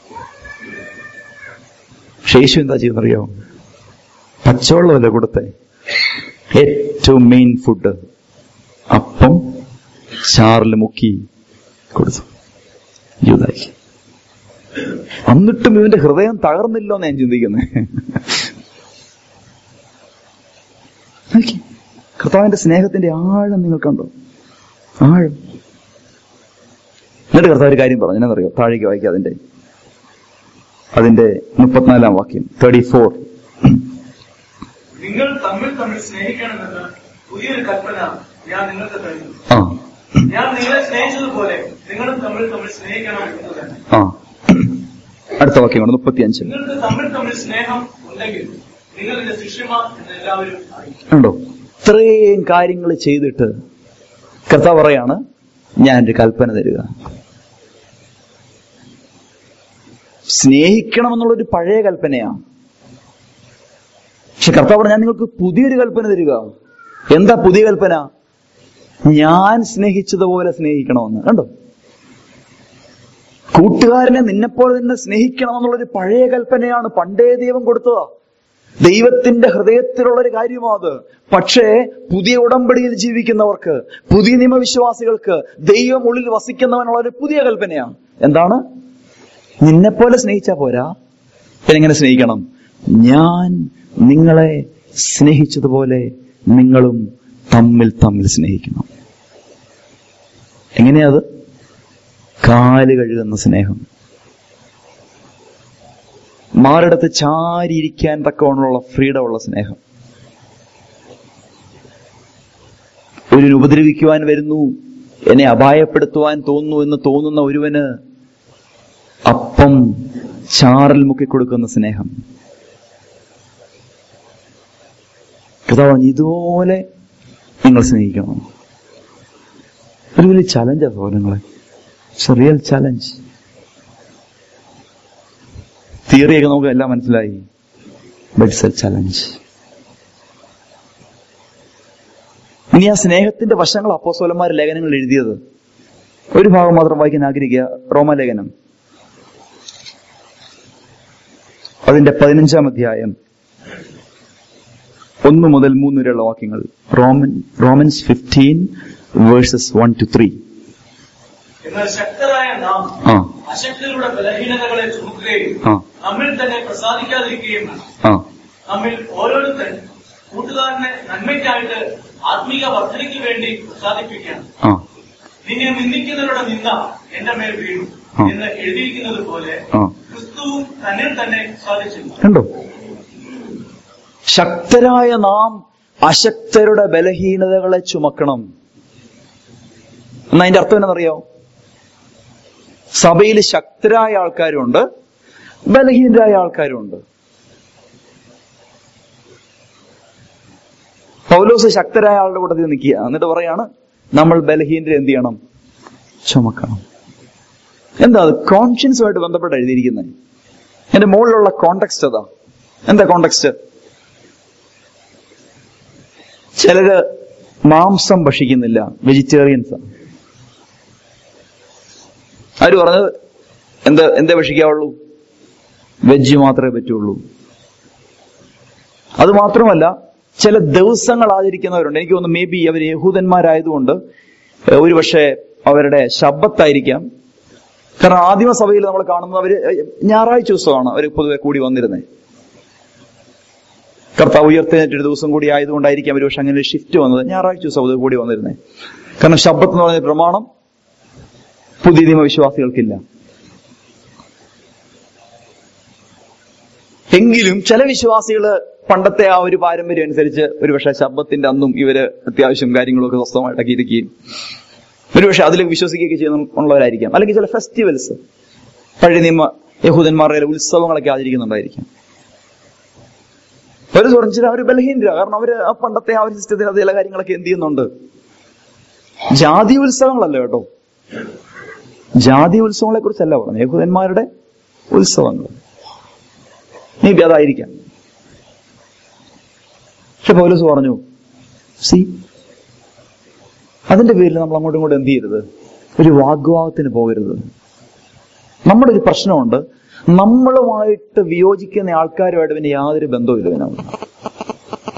പക്ഷെ യേശു എന്താ ചെയ്യുന്നറിയോ? പച്ചവെള്ളമല്ലേ കൊടുത്തേ? ഏറ്റവും മെയിൻ ഫുഡ് അപ്പം ചാറിൽ മുക്കി കൊടുത്തു യൂദായ്ക്ക്. എന്നിട്ടും ഇവന്റെ ഹൃദയം തകർന്നില്ലോ എന്ന് ഞാൻ ചിന്തിക്കുന്നത്. കർത്താവിന്റെ സ്നേഹത്തിന്റെ ആഴം നിങ്ങൾ കണ്ടോ? ആഴം. എന്നിട്ട് കർത്താവ് ഒരു കാര്യം പറഞ്ഞു, എന്നറിയോ? താഴേക്ക് വായിക്കുക, അതിന്റെ അതിന്റെ മുപ്പത്തിനാലാം വാക്യം, തേർട്ടി ഫോർ. നിങ്ങൾ തമ്മിൽ തമ്മിൽ സ്നേഹിക്കണമെന്ന് പുതിയൊരു കൽപ്പന ഞാൻ നിങ്ങൾക്ക് തരുന്നു. ആ ഞാൻ നിങ്ങളെ സ്നേഹിച്ചതുപോലെ നിങ്ങളും തമ്മിൽ തമ്മിൽ സ്നേഹിക്കണം എന്ന് തന്നെ. ആ അടുത്ത വാക്യമാണ് മുപ്പത്തിയഞ്ച്. നിങ്ങൾക്ക് തമ്മിൽ തമ്മിൽ സ്നേഹം ഉണ്ടെങ്കിൽ നിങ്ങൾ എന്റെ ശിഷ്യന്മാർ എന്ന് എല്ലാവരും അറിയിക്കും. ഉണ്ടോ? ഇത്രയും കാര്യങ്ങൾ ചെയ്തിട്ട് കർത്താവ് പറയാണ്, ഞാൻ ഒരു കൽപ്പന തരിക. സ്നേഹിക്കണമെന്നുള്ളൊരു പഴയ കൽപ്പനയാണ്. പക്ഷെ കർത്താവ് പറഞ്ഞു, ഞാൻ നിങ്ങൾക്ക് പുതിയൊരു കൽപ്പന തരിക. എന്താ പുതിയ കൽപ്പന? ഞാൻ സ്നേഹിച്ചതുപോലെ സ്നേഹിക്കണമെന്ന്. കണ്ടോ? കൂട്ടുകാരനെ നിന്നെപ്പോലെ തന്നെ സ്നേഹിക്കണമെന്നുള്ളൊരു പഴയ കൽപ്പനയാണ് പണ്ടേ ദൈവം കൊടുത്തതാ. ദൈവത്തിന്റെ ഹൃദയത്തിലുള്ളൊരു കാര്യമാത്. പക്ഷേ പുതിയ ഉടമ്പടിയിൽ ജീവിക്കുന്നവർക്ക്, പുതിയ നിയമവിശ്വാസികൾക്ക്, ദൈവം ഉള്ളിൽ വസിക്കുന്നവനുള്ള ഒരു പുതിയ കൽപ്പനയാണ്. എന്താണ്? നിന്നെപ്പോലെ സ്നേഹിച്ചാ പോരാ, എങ്ങനെ സ്നേഹിക്കണം? ഞാൻ നിങ്ങളെ സ്നേഹിച്ചതുപോലെ നിങ്ങളും തമ്മിൽ തമ്മിൽ സ്നേഹിക്കണം. എങ്ങനെയത്? കാല് കഴുകുന്ന സ്നേഹം, മാറിടത്ത് ചാരിയിരിക്കാൻ തക്കവണ്ണമുള്ള ഫ്രീഡം ഉള്ള സ്നേഹം. ഒരു ഉപദ്രവിക്കുവാൻ വരുന്നു, എന്നെ അപായപ്പെടുത്തുവാൻ തോന്നുന്നു എന്ന് തോന്നുന്ന ഒരുവന് അപ്പം ചാറിൽ മുക്കിക്കൊടുക്കുന്ന സ്നേഹം. ഇതുപോലെ നിങ്ങൾ സ്നേഹിക്കണം. ഒരു വലിയ ചലഞ്ചാ സഹോദരങ്ങളെ. It's a real challenge. തിയറിയൊക്കെ നമുക്ക് എല്ലാം മനസ്സിലായി, ബട്ട് ഇറ്റ്സ് എ ചലഞ്ച്. ഇനി ആ സ്നേഹത്തിന്റെ വശങ്ങൾ അപ്പോസ്തലന്മാർ ലേഖനങ്ങൾ എഴുതിയത് ഒരു ഭാഗം മാത്രം വായിക്കാൻ ആഗ്രഹിക്കുക. റോമാലേഖനം അതിന്റെ പതിനഞ്ചാം അധ്യായം ഒന്ന് മുതൽ മൂന്ന് വരെയുള്ള വാക്യങ്ങൾ. Roman Romans fifteen verses one two three. എന്നാൽ ശക്തരായ നാം അശക്തരുടെ ബലഹീനതകളെ ചുമക്കുകയും നമ്മിൽ തന്നെ പ്രസാദിക്കാതിരിക്കുകയും നമ്മിൽ ഓരോരുത്തൻ കൂട്ടുകാരനെ നന്മയ്ക്കായിട്ട് ആത്മീക വർദ്ധനയ്ക്ക് വേണ്ടി പ്രസാദിപ്പിക്കുകയാണ്. നിന്നെ നിന്ദിക്കുന്നവരുടെ നിന്ന എന്റെ മേൽ വീണു എന്ന് എഴുതിയിരിക്കുന്നത് പോലെ ക്രിസ്തുവും തന്നിൽ തന്നെ സാധിച്ചില്ല. കണ്ടോ? ശക്തരായ നാം അശക്തരുടെ ബലഹീനതകളെ ചുമക്കണം. എന്നാ അതിന്റെ അർത്ഥം എന്നറിയോ? സഭയിൽ ശക്തരായ ആൾക്കാരുണ്ട്, ബലഹീനരായ ആൾക്കാരുണ്ട്. പൗലോസ് ശക്തരായ ആളുടെ കൂട്ടത്തിൽ നിൽക്കുക, എന്നിട്ട് പറയാണ് നമ്മൾ ബലഹീനരെ എന്ത് ചെയ്യണം? ചുമക്കണം. എന്താ അത്? കോൺഷ്യൻസുമായിട്ട് ബന്ധപ്പെട്ട് എഴുതിയിരിക്കുന്നത്. എന്റെ മുകളിലുള്ള കോണ്ടെക്സ്റ്റ് അതാ. എന്താ കോണ്ടെക്സ്റ്റ്? ചിലര് മാംസം ഭക്ഷിക്കുന്നില്ല, വെജിറ്റേറിയൻസാ. അവര് പറഞ്ഞത് എന്താ എന്താ ഭക്ഷിക്കാവുള്ളൂ? വെജ് മാത്രമേ പറ്റുള്ളൂ. അത് മാത്രമല്ല, ചില ദിവസങ്ങൾ ആചരിക്കുന്നവരുണ്ട്. എനിക്ക് തോന്നുന്നു മേ ബി അവർ യഹൂദന്മാരായതുകൊണ്ട് ഒരുപക്ഷെ അവരുടെ ശബ്ബത്തായിരിക്കാം. കാരണം ആദിമസഭയിൽ നമ്മൾ കാണുന്നത് അവര് ഞായറാഴ്ച ദിവസമാണ് അവർ പൊതുവെ കൂടി വന്നിരുന്നത്. കർത്താവ് ഉയർത്തെഴുന്നേറ്റൊരു ദിവസം കൂടി ആയതുകൊണ്ടായിരിക്കാം ഒരു പക്ഷെ അങ്ങനെ ഷിഫ്റ്റ് വന്നത്. ഞായറാഴ്ച ദിവസം അത് കൂടി വന്നിരുന്നത്. കാരണം ശബ്ബത്ത് എന്ന് പറഞ്ഞ പ്രമാണം പുതിയ നിയമവിശ്വാസികൾക്കില്ല. എങ്കിലും ചില വിശ്വാസികള് പണ്ടത്തെ ആ ഒരു പാരമ്പര്യം അനുസരിച്ച് ഒരുപക്ഷെ ശബ്ബത്തിന്റെ അന്നും ഇവര് അത്യാവശ്യം കാര്യങ്ങളൊക്കെ സ്വസ്ഥമായിട്ടൊക്കെ ഇരിക്കുകയും ഒരുപക്ഷെ അതിൽ വിശ്വസിക്കുകയൊക്കെ ചെയ്യുന്നുള്ളവരായിരിക്കാം. അല്ലെങ്കിൽ ചില ഫെസ്റ്റിവൽസ്, പഴയ നിയമ യഹൂദന്മാരുടെ ഉത്സവങ്ങളൊക്കെ ആചരിക്കുന്നുണ്ടായിരിക്കാം. ഒരു പറഞ്ഞാൽ അവർ ബലഹീനര. കാരണം അവര് ആ പണ്ടത്തെ ആ ഒരു സിസ്റ്റത്തിൽ അത് ചില കാര്യങ്ങളൊക്കെ എന്ത് ചെയ്യുന്നുണ്ട്. ജാതി ഉത്സവങ്ങളല്ല കേട്ടോ, ജാതി ഉത്സവങ്ങളെ കുറിച്ചല്ല പറഞ്ഞു, യഹൂദന്മാരുടെ ഉത്സവങ്ങൾ. മേ ബി അതായിരിക്കാം. പക്ഷെ പൗലോസ് പറഞ്ഞു, സി അതിന്റെ പേരിൽ നമ്മൾ അങ്ങോട്ടും ഇങ്ങോട്ടും എന്ത് ചെയ്യരുത്, ഒരു വാഗ്വാദത്തിന് പോകരുത്. നമ്മുടെ ഒരു പ്രശ്നമുണ്ട്, നമ്മളുമായിട്ട് വിയോജിക്കുന്ന ആൾക്കാരുമായിട്ട് പിന്നെ യാതൊരു ബന്ധവുമില്ല. ഇതിനകത്ത്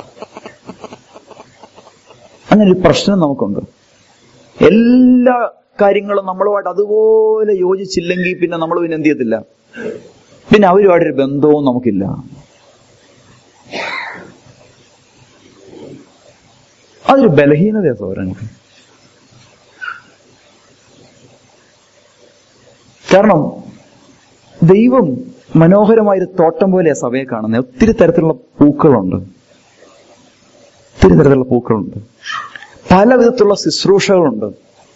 അങ്ങനെ ഒരു പ്രശ്നം നമുക്കുണ്ട്. എല്ലാ കാര്യങ്ങളും നമ്മളുമായിട്ട് അതുപോലെ യോജിച്ചില്ലെങ്കിൽ പിന്നെ നമ്മൾ പിന്നെ എന്ത് ചെയ്യത്തില്ല, പിന്നെ അവരുമായിട്ടൊരു ബന്ധവും നമുക്കില്ല. അതൊരു ബലഹീനതയാ സഹോദരങ്ങൾക്ക്. കാരണം ദൈവം മനോഹരമായൊരു തോട്ടം പോലെയാ സഭയെ കാണുന്നത്. ഒത്തിരി തരത്തിലുള്ള പൂക്കളുണ്ട്, ഒത്തിരി തരത്തിലുള്ള പൂക്കളുണ്ട്, പല വിധത്തിലുള്ള ശുശ്രൂഷകളുണ്ട്.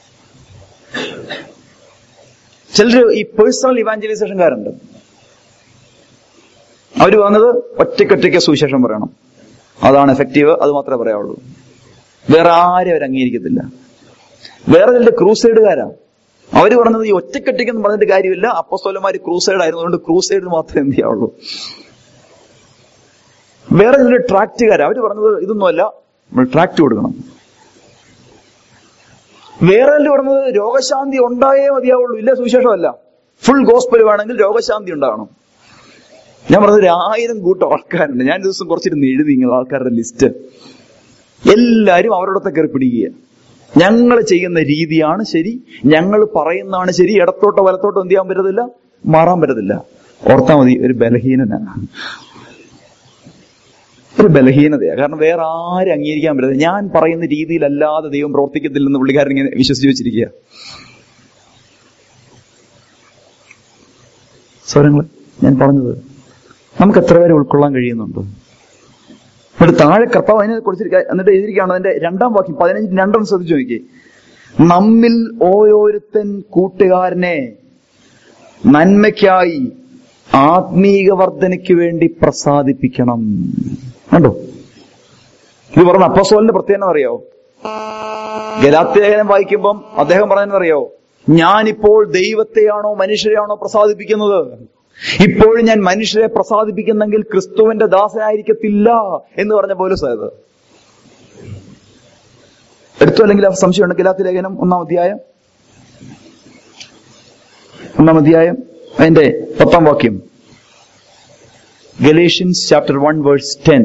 ചിലർ ഈ പേഴ്സണൽ ഇവാഞ്ചലൈസേഷൻകാരുണ്ട്. അവര് വന്നത് ഒറ്റയ്ക്കൊറ്റയ്ക്ക് സുവിശേഷം പറയണം, അതാണ് എഫക്റ്റീവ്, അത് മാത്രമേ പറയാവുള്ളൂ, വേറെ ആരും അവർ അംഗീകരിക്കത്തില്ല. വേറെ ചിലർ ക്രൂസൈഡുകാരാ. അവര് പറഞ്ഞത് ഈ ഒറ്റയ്ക്കൊറ്റയ്ക്കെന്ന് പറഞ്ഞിട്ട് കാര്യമില്ല, അപ്പോസ്തലന്മാര് ക്രൂസൈഡ് ആയിരുന്നതുകൊണ്ട് ക്രൂസൈഡ് മാത്രമേ എന്ത് ചെയ്യാവുള്ളൂ. വേറെ ചിലർ ട്രാക്റ്റുകാരാ. അവര് പറഞ്ഞത് ഇതൊന്നുമല്ല, നമ്മൾ ട്രാക്ട് കൊടുക്കണം. വേറെ ചിലർ പറഞ്ഞത് രോഗശാന്തി ഉണ്ടായേ മതിയാവുള്ളൂ, ഇല്ല സുവിശേഷമല്ല, ഫുൾ ഗോസ്പൽ വേണമെങ്കിൽ രോഗശാന്തി ഉണ്ടാകണം. ഞാൻ പറഞ്ഞത് ഒരു ആയിരം കൂട്ടം ആൾക്കാരുണ്ട്. ഞാൻ ദിവസം കുറച്ചിരുന്ന് എഴുതി ഇങ്ങനെ ആൾക്കാരുടെ ലിസ്റ്റ്. എല്ലാരും അവരോടൊക്കെ കയറി പിടിക്കുക. ഞങ്ങൾ ചെയ്യുന്ന രീതിയാണ് ശരി, ഞങ്ങൾ പറയുന്നതാണ് ശരി, ഇടത്തോട്ടോ വലത്തോട്ടോ എന്ത് ചെയ്യാൻ പറ്റത്തില്ല, മാറാൻ പറ്റത്തില്ല. ഓർത്താ മതി, ഒരു ബലഹീനനാണ്, ഒരു ബലഹീനതയാ. കാരണം വേറെ ആരും അംഗീകരിക്കാൻ പറ്റത്തില്ല. ഞാൻ പറയുന്ന രീതിയിലല്ലാതെ ദൈവം പ്രവർത്തിക്കത്തില്ലെന്ന് പുള്ളിക്കാരൻ ഇങ്ങനെ വിശ്വസിച്ച് വെച്ചിരിക്കുക. സ്വരങ്ങള് ഞാൻ പറഞ്ഞത് നമുക്ക് എത്ര പേരെ ഉൾക്കൊള്ളാൻ കഴിയുന്നുണ്ട്? ഇവിടെ താഴെ കർത്താവ് അതിനെ കുറിച്ച് എന്നിട്ട് എഴുതിയിരിക്കുകയാണ്. അതിന്റെ രണ്ടാം വാക്യം പതിനഞ്ചിന് രണ്ടെണ്ണം ശ്രദ്ധിച്ചു നോക്കി. നമ്മിൽ ഓരോരുത്തൻ കൂട്ടുകാരനെ നന്മയ്ക്കായി ആത്മീക വർധനയ്ക്ക് വേണ്ടി പ്രസാദിപ്പിക്കണം. കണ്ടോ, ഇത് പറഞ്ഞ അപ്പോസ്തലന്റെ പ്രത്യേകത അറിയോ? ഗലാത്യലേഖനം വായിക്കുമ്പം അദ്ദേഹം പറഞ്ഞതെന്നറിയോ? ഞാനിപ്പോൾ ദൈവത്തെയാണോ മനുഷ്യരെയാണോ പ്രസാദിപ്പിക്കുന്നത്? ഇപ്പോഴും ഞാൻ മനുഷ്യരെ പ്രസാദിപ്പിക്കുന്നെങ്കിൽ ക്രിസ്തുവിന്റെ ദാസനായിരിക്കത്തില്ല എന്ന് പറഞ്ഞ പൗലോസ് ആയത് എടുത്തു. അല്ലെങ്കിൽ ആ സംശയമുണ്ട്. ഗലാത്യലേഖനം ഒന്നാം അധ്യായം ഒന്നാം അധ്യായം അതിന്റെ പത്താം വാക്യം. Galatians chapter one verse ten.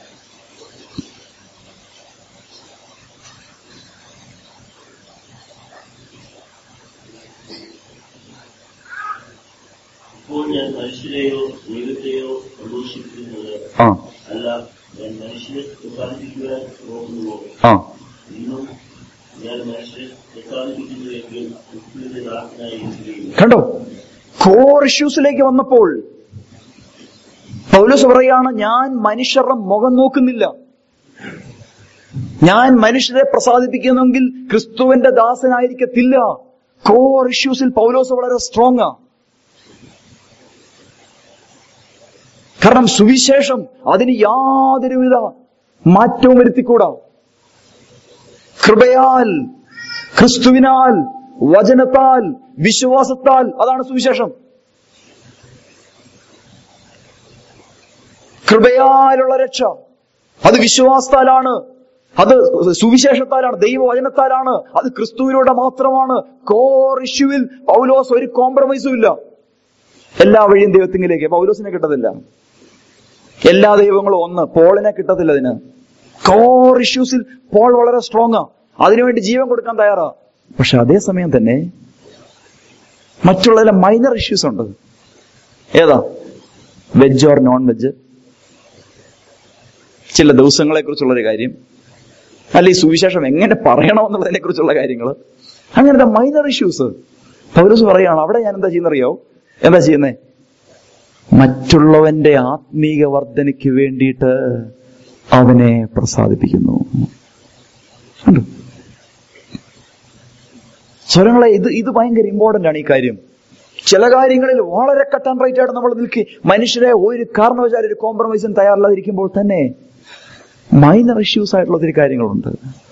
ഞാൻ മനുഷ്യരെയോ ദൈവത്തെയോ പ്രദൂഷിക്കുന്നത് അല്ല, ഞാൻ മനുഷ്യരെ പ്രസാദിപ്പിക്കുവാൻ നോക്കുന്നുവോ? ഇന്നും ഞാൻ മനുഷ്യരെ പ്രസാദിപ്പിക്കുന്നുവെങ്കിൽ ക്രിസ്തുവിന്റെ ദാസനായിരിക്കുകയില്ല. കണ്ടോ, കോർ ഇഷ്യൂസിലേക്ക് വന്നപ്പോൾ പൗലോസ് പറയാണ്, ഞാൻ മനുഷ്യരുടെ മുഖം നോക്കുന്നില്ല, ഞാൻ മനുഷ്യരെ പ്രസാദിപ്പിക്കുന്നെങ്കിൽ ക്രിസ്തുവിന്റെ ദാസനായിരിക്കത്തില്ല. കോർ ഇഷ്യൂസിൽ പൗലോസ് വളരെ സ്ട്രോങ് ആ. കാരണം സുവിശേഷം അതിന് യാതൊരുവിധ മാറ്റവും വരുത്തിക്കൂടാ. കൃപയാൽ, ക്രിസ്തുവിനാൽ, വചനത്താൽ, വിശ്വാസത്താൽ, അതാണ് സുവിശേഷം. കൃപയാലുള്ള രക്ഷ അത് വിശ്വാസത്താലാണ്, അത് സുവിശേഷത്താലാണ്, ദൈവവചനത്താലാണ്, അത് ക്രിസ്തുവിലൂടെ മാത്രമാണ്. കോർ ഇഷ്യൂവിൽ പൗലോസ് ഒരു കോംപ്രമൈസും ഇല്ല. എല്ലാ വഴിയും ദൈവത്തിങ്കിലേക്ക്. പൗലോസിനെ കിട്ടത്തില്ല. എല്ലാ ദൈവങ്ങളും ഒന്ന്, പോളിനെ കിട്ടത്തില്ല. അതിന് കോർ ഇഷ്യൂസിൽ പോൾ വളരെ സ്ട്രോങ് ആ, അതിനുവേണ്ടി ജീവൻ കൊടുക്കാൻ തയ്യാറാ. പക്ഷെ അതേസമയം തന്നെ മറ്റുള്ള ചില മൈനർ ഇഷ്യൂസ് ഉണ്ട്. ഏതാ? വെജ് ഓർ നോൺ വെജ്, ചില ദിവസങ്ങളെ കുറിച്ചുള്ളൊരു കാര്യം, അല്ലെ ഈ സുവിശേഷം എങ്ങനെ പറയണമെന്നുള്ളതിനെ കുറിച്ചുള്ള കാര്യങ്ങൾ, അങ്ങനത്തെ മൈനർ ഇഷ്യൂസ് പൗലോസ് പറയുകയാണ്. അവിടെ ഞാൻ എന്താ ചെയ്യുന്നറിയോ? എന്താ ചെയ്യുന്നേ? മറ്റുള്ളവന്റെ ആത്മീക വർധനയ്ക്ക് വേണ്ടിയിട്ട് അവനെ പ്രസാദിപ്പിക്കുന്നു. സ്വരങ്ങളെ, ഇത് ഇത് ഭയങ്കര ഇമ്പോർട്ടന്റ് ആണ് ഈ കാര്യം. ചില കാര്യങ്ങളിൽ വളരെ കട്ട് ആൻഡ് റൈറ്റ് ആയിട്ട് നമ്മൾ നിൽക്കി മനുഷ്യരെ ഒരു കാരണവശാലും ഒരു കോംപ്രമൈസിന് തയ്യാറില്ലാതിരിക്കുമ്പോൾ തന്നെ മൈനർ ഇഷ്യൂസ് ആയിട്ടുള്ള ഒത്തിരി കാര്യങ്ങളുണ്ട്.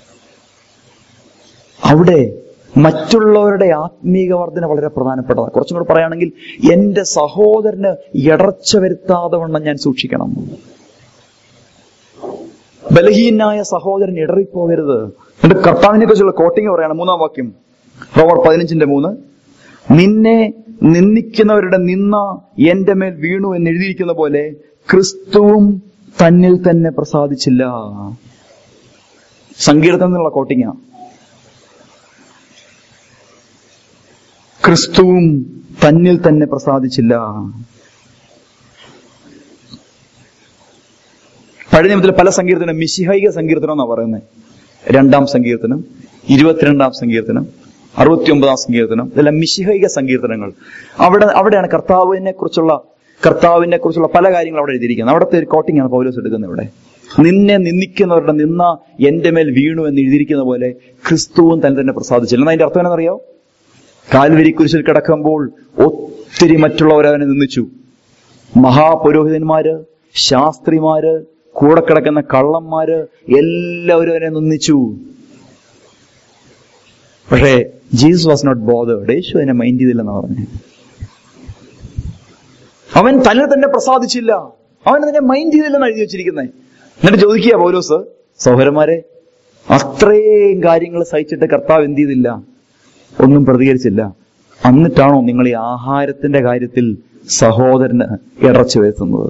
അവിടെ മറ്റുള്ളവരുടെ ആത്മീക വർധന വളരെ പ്രധാനപ്പെട്ടതാണ്. കുറച്ചും കൂടെ പറയുകയാണെങ്കിൽ, എന്റെ സഹോദരന് ഇടർച്ച വരുത്താതെ വണ്ണം ഞാൻ സൂക്ഷിക്കണം. ബലഹീനായ സഹോദരൻ ഇടറിപ്പോകരുത്. എന്റെ കർത്താവിനെ കുറിച്ചുള്ള കോട്ടിങ് പറയാണ്. മൂന്നാം വാക്യം, റോമർ പതിനഞ്ചിന്റെ മൂന്ന്. നിന്നെ നിന്ദിക്കുന്നവരുടെ നിന്ന എന്റെ മേൽ വീണു എന്ന് എഴുതിയിരിക്കുന്ന പോലെ ക്രിസ്തുവും തന്നിൽ തന്നെ പ്രസാദിച്ചില്ല. സങ്കീർത്തനത്തിനുള്ള കോട്ടിങ്ങാ. ക്രിസ്തുവും തന്നിൽ തന്നെ പ്രസാദിച്ചില്ല. പഴയ നിയമത്തിലെ പല സങ്കീർത്തനം മിശിഹൈക സങ്കീർത്തനം എന്നാണ് പറയുന്നത്. രണ്ടാം സങ്കീർത്തനം, ഇരുപത്തിരണ്ടാം സങ്കീർത്തനം, അറുപത്തി ഒമ്പതാം സങ്കീർത്തനം, ഇതെല്ലാം മിശിഹൈക സങ്കീർത്തനങ്ങൾ. അവിടെ അവിടെയാണ് കർത്താവിനെ കുറിച്ചുള്ള കർത്താവിനെ കുറിച്ചുള്ള പല കാര്യങ്ങൾ അവിടെ എഴുതിയിരിക്കുന്നത്. അവിടുത്തെ ഒരു കോട്ടിംഗ് ആണ് പൗലോസ് എടുക്കുന്നത്. ഇവിടെ നിന്നെ നിന്ദിക്കുന്നവരുടെ നിന്ന എന്റെ മേൽ വീണു എന്ന് എഴുതിയിരിക്കുന്ന പോലെ ക്രിസ്തുവും തന്നെ തന്നെ പ്രസാദിച്ചില്ല. എന്നാൽ അതിന്റെ അർത്ഥം എന്നറിയോ? കാൽവരി കുരിശിൽ കിടക്കുമ്പോൾ ഒത്തിരി മറ്റുള്ളവരവനെ നിന്ദിച്ചു. മഹാപുരോഹിതന്മാര്, ശാസ്ത്രിമാര്, കൂടെ കിടക്കുന്ന കള്ളന്മാര് എല്ലാവരും അവനെ നിന്ദിച്ചു. പക്ഷേ ജീസസ് വാസ് നോട്ട് ബോതേർഡ്. യേശു അതിനെ മൈൻഡ് ചെയ്തില്ലെന്നാ പറഞ്ഞു. അവൻ തന്നെ തന്നെ പ്രസാദിച്ചില്ല, അവൻ അതിനെ മൈൻഡ് ചെയ്തില്ലെന്ന് എഴുതി വെച്ചിരിക്കുന്നത്. എന്നിട്ട് ചോദിക്കുക പൗലോസ്, സഹോദരന്മാരെ, അത്രയും കാര്യങ്ങൾ സഹിച്ചിട്ട് കർത്താവ് എന്ത് ചെയ്തില്ല? ഒന്നും പ്രതികരിച്ചില്ല. എന്നിട്ടാണോ നിങ്ങൾ ഈ ആഹാരത്തിന്റെ കാര്യത്തിൽ സഹോദരന് ഇടർച്ച വരുത്തുന്നത്?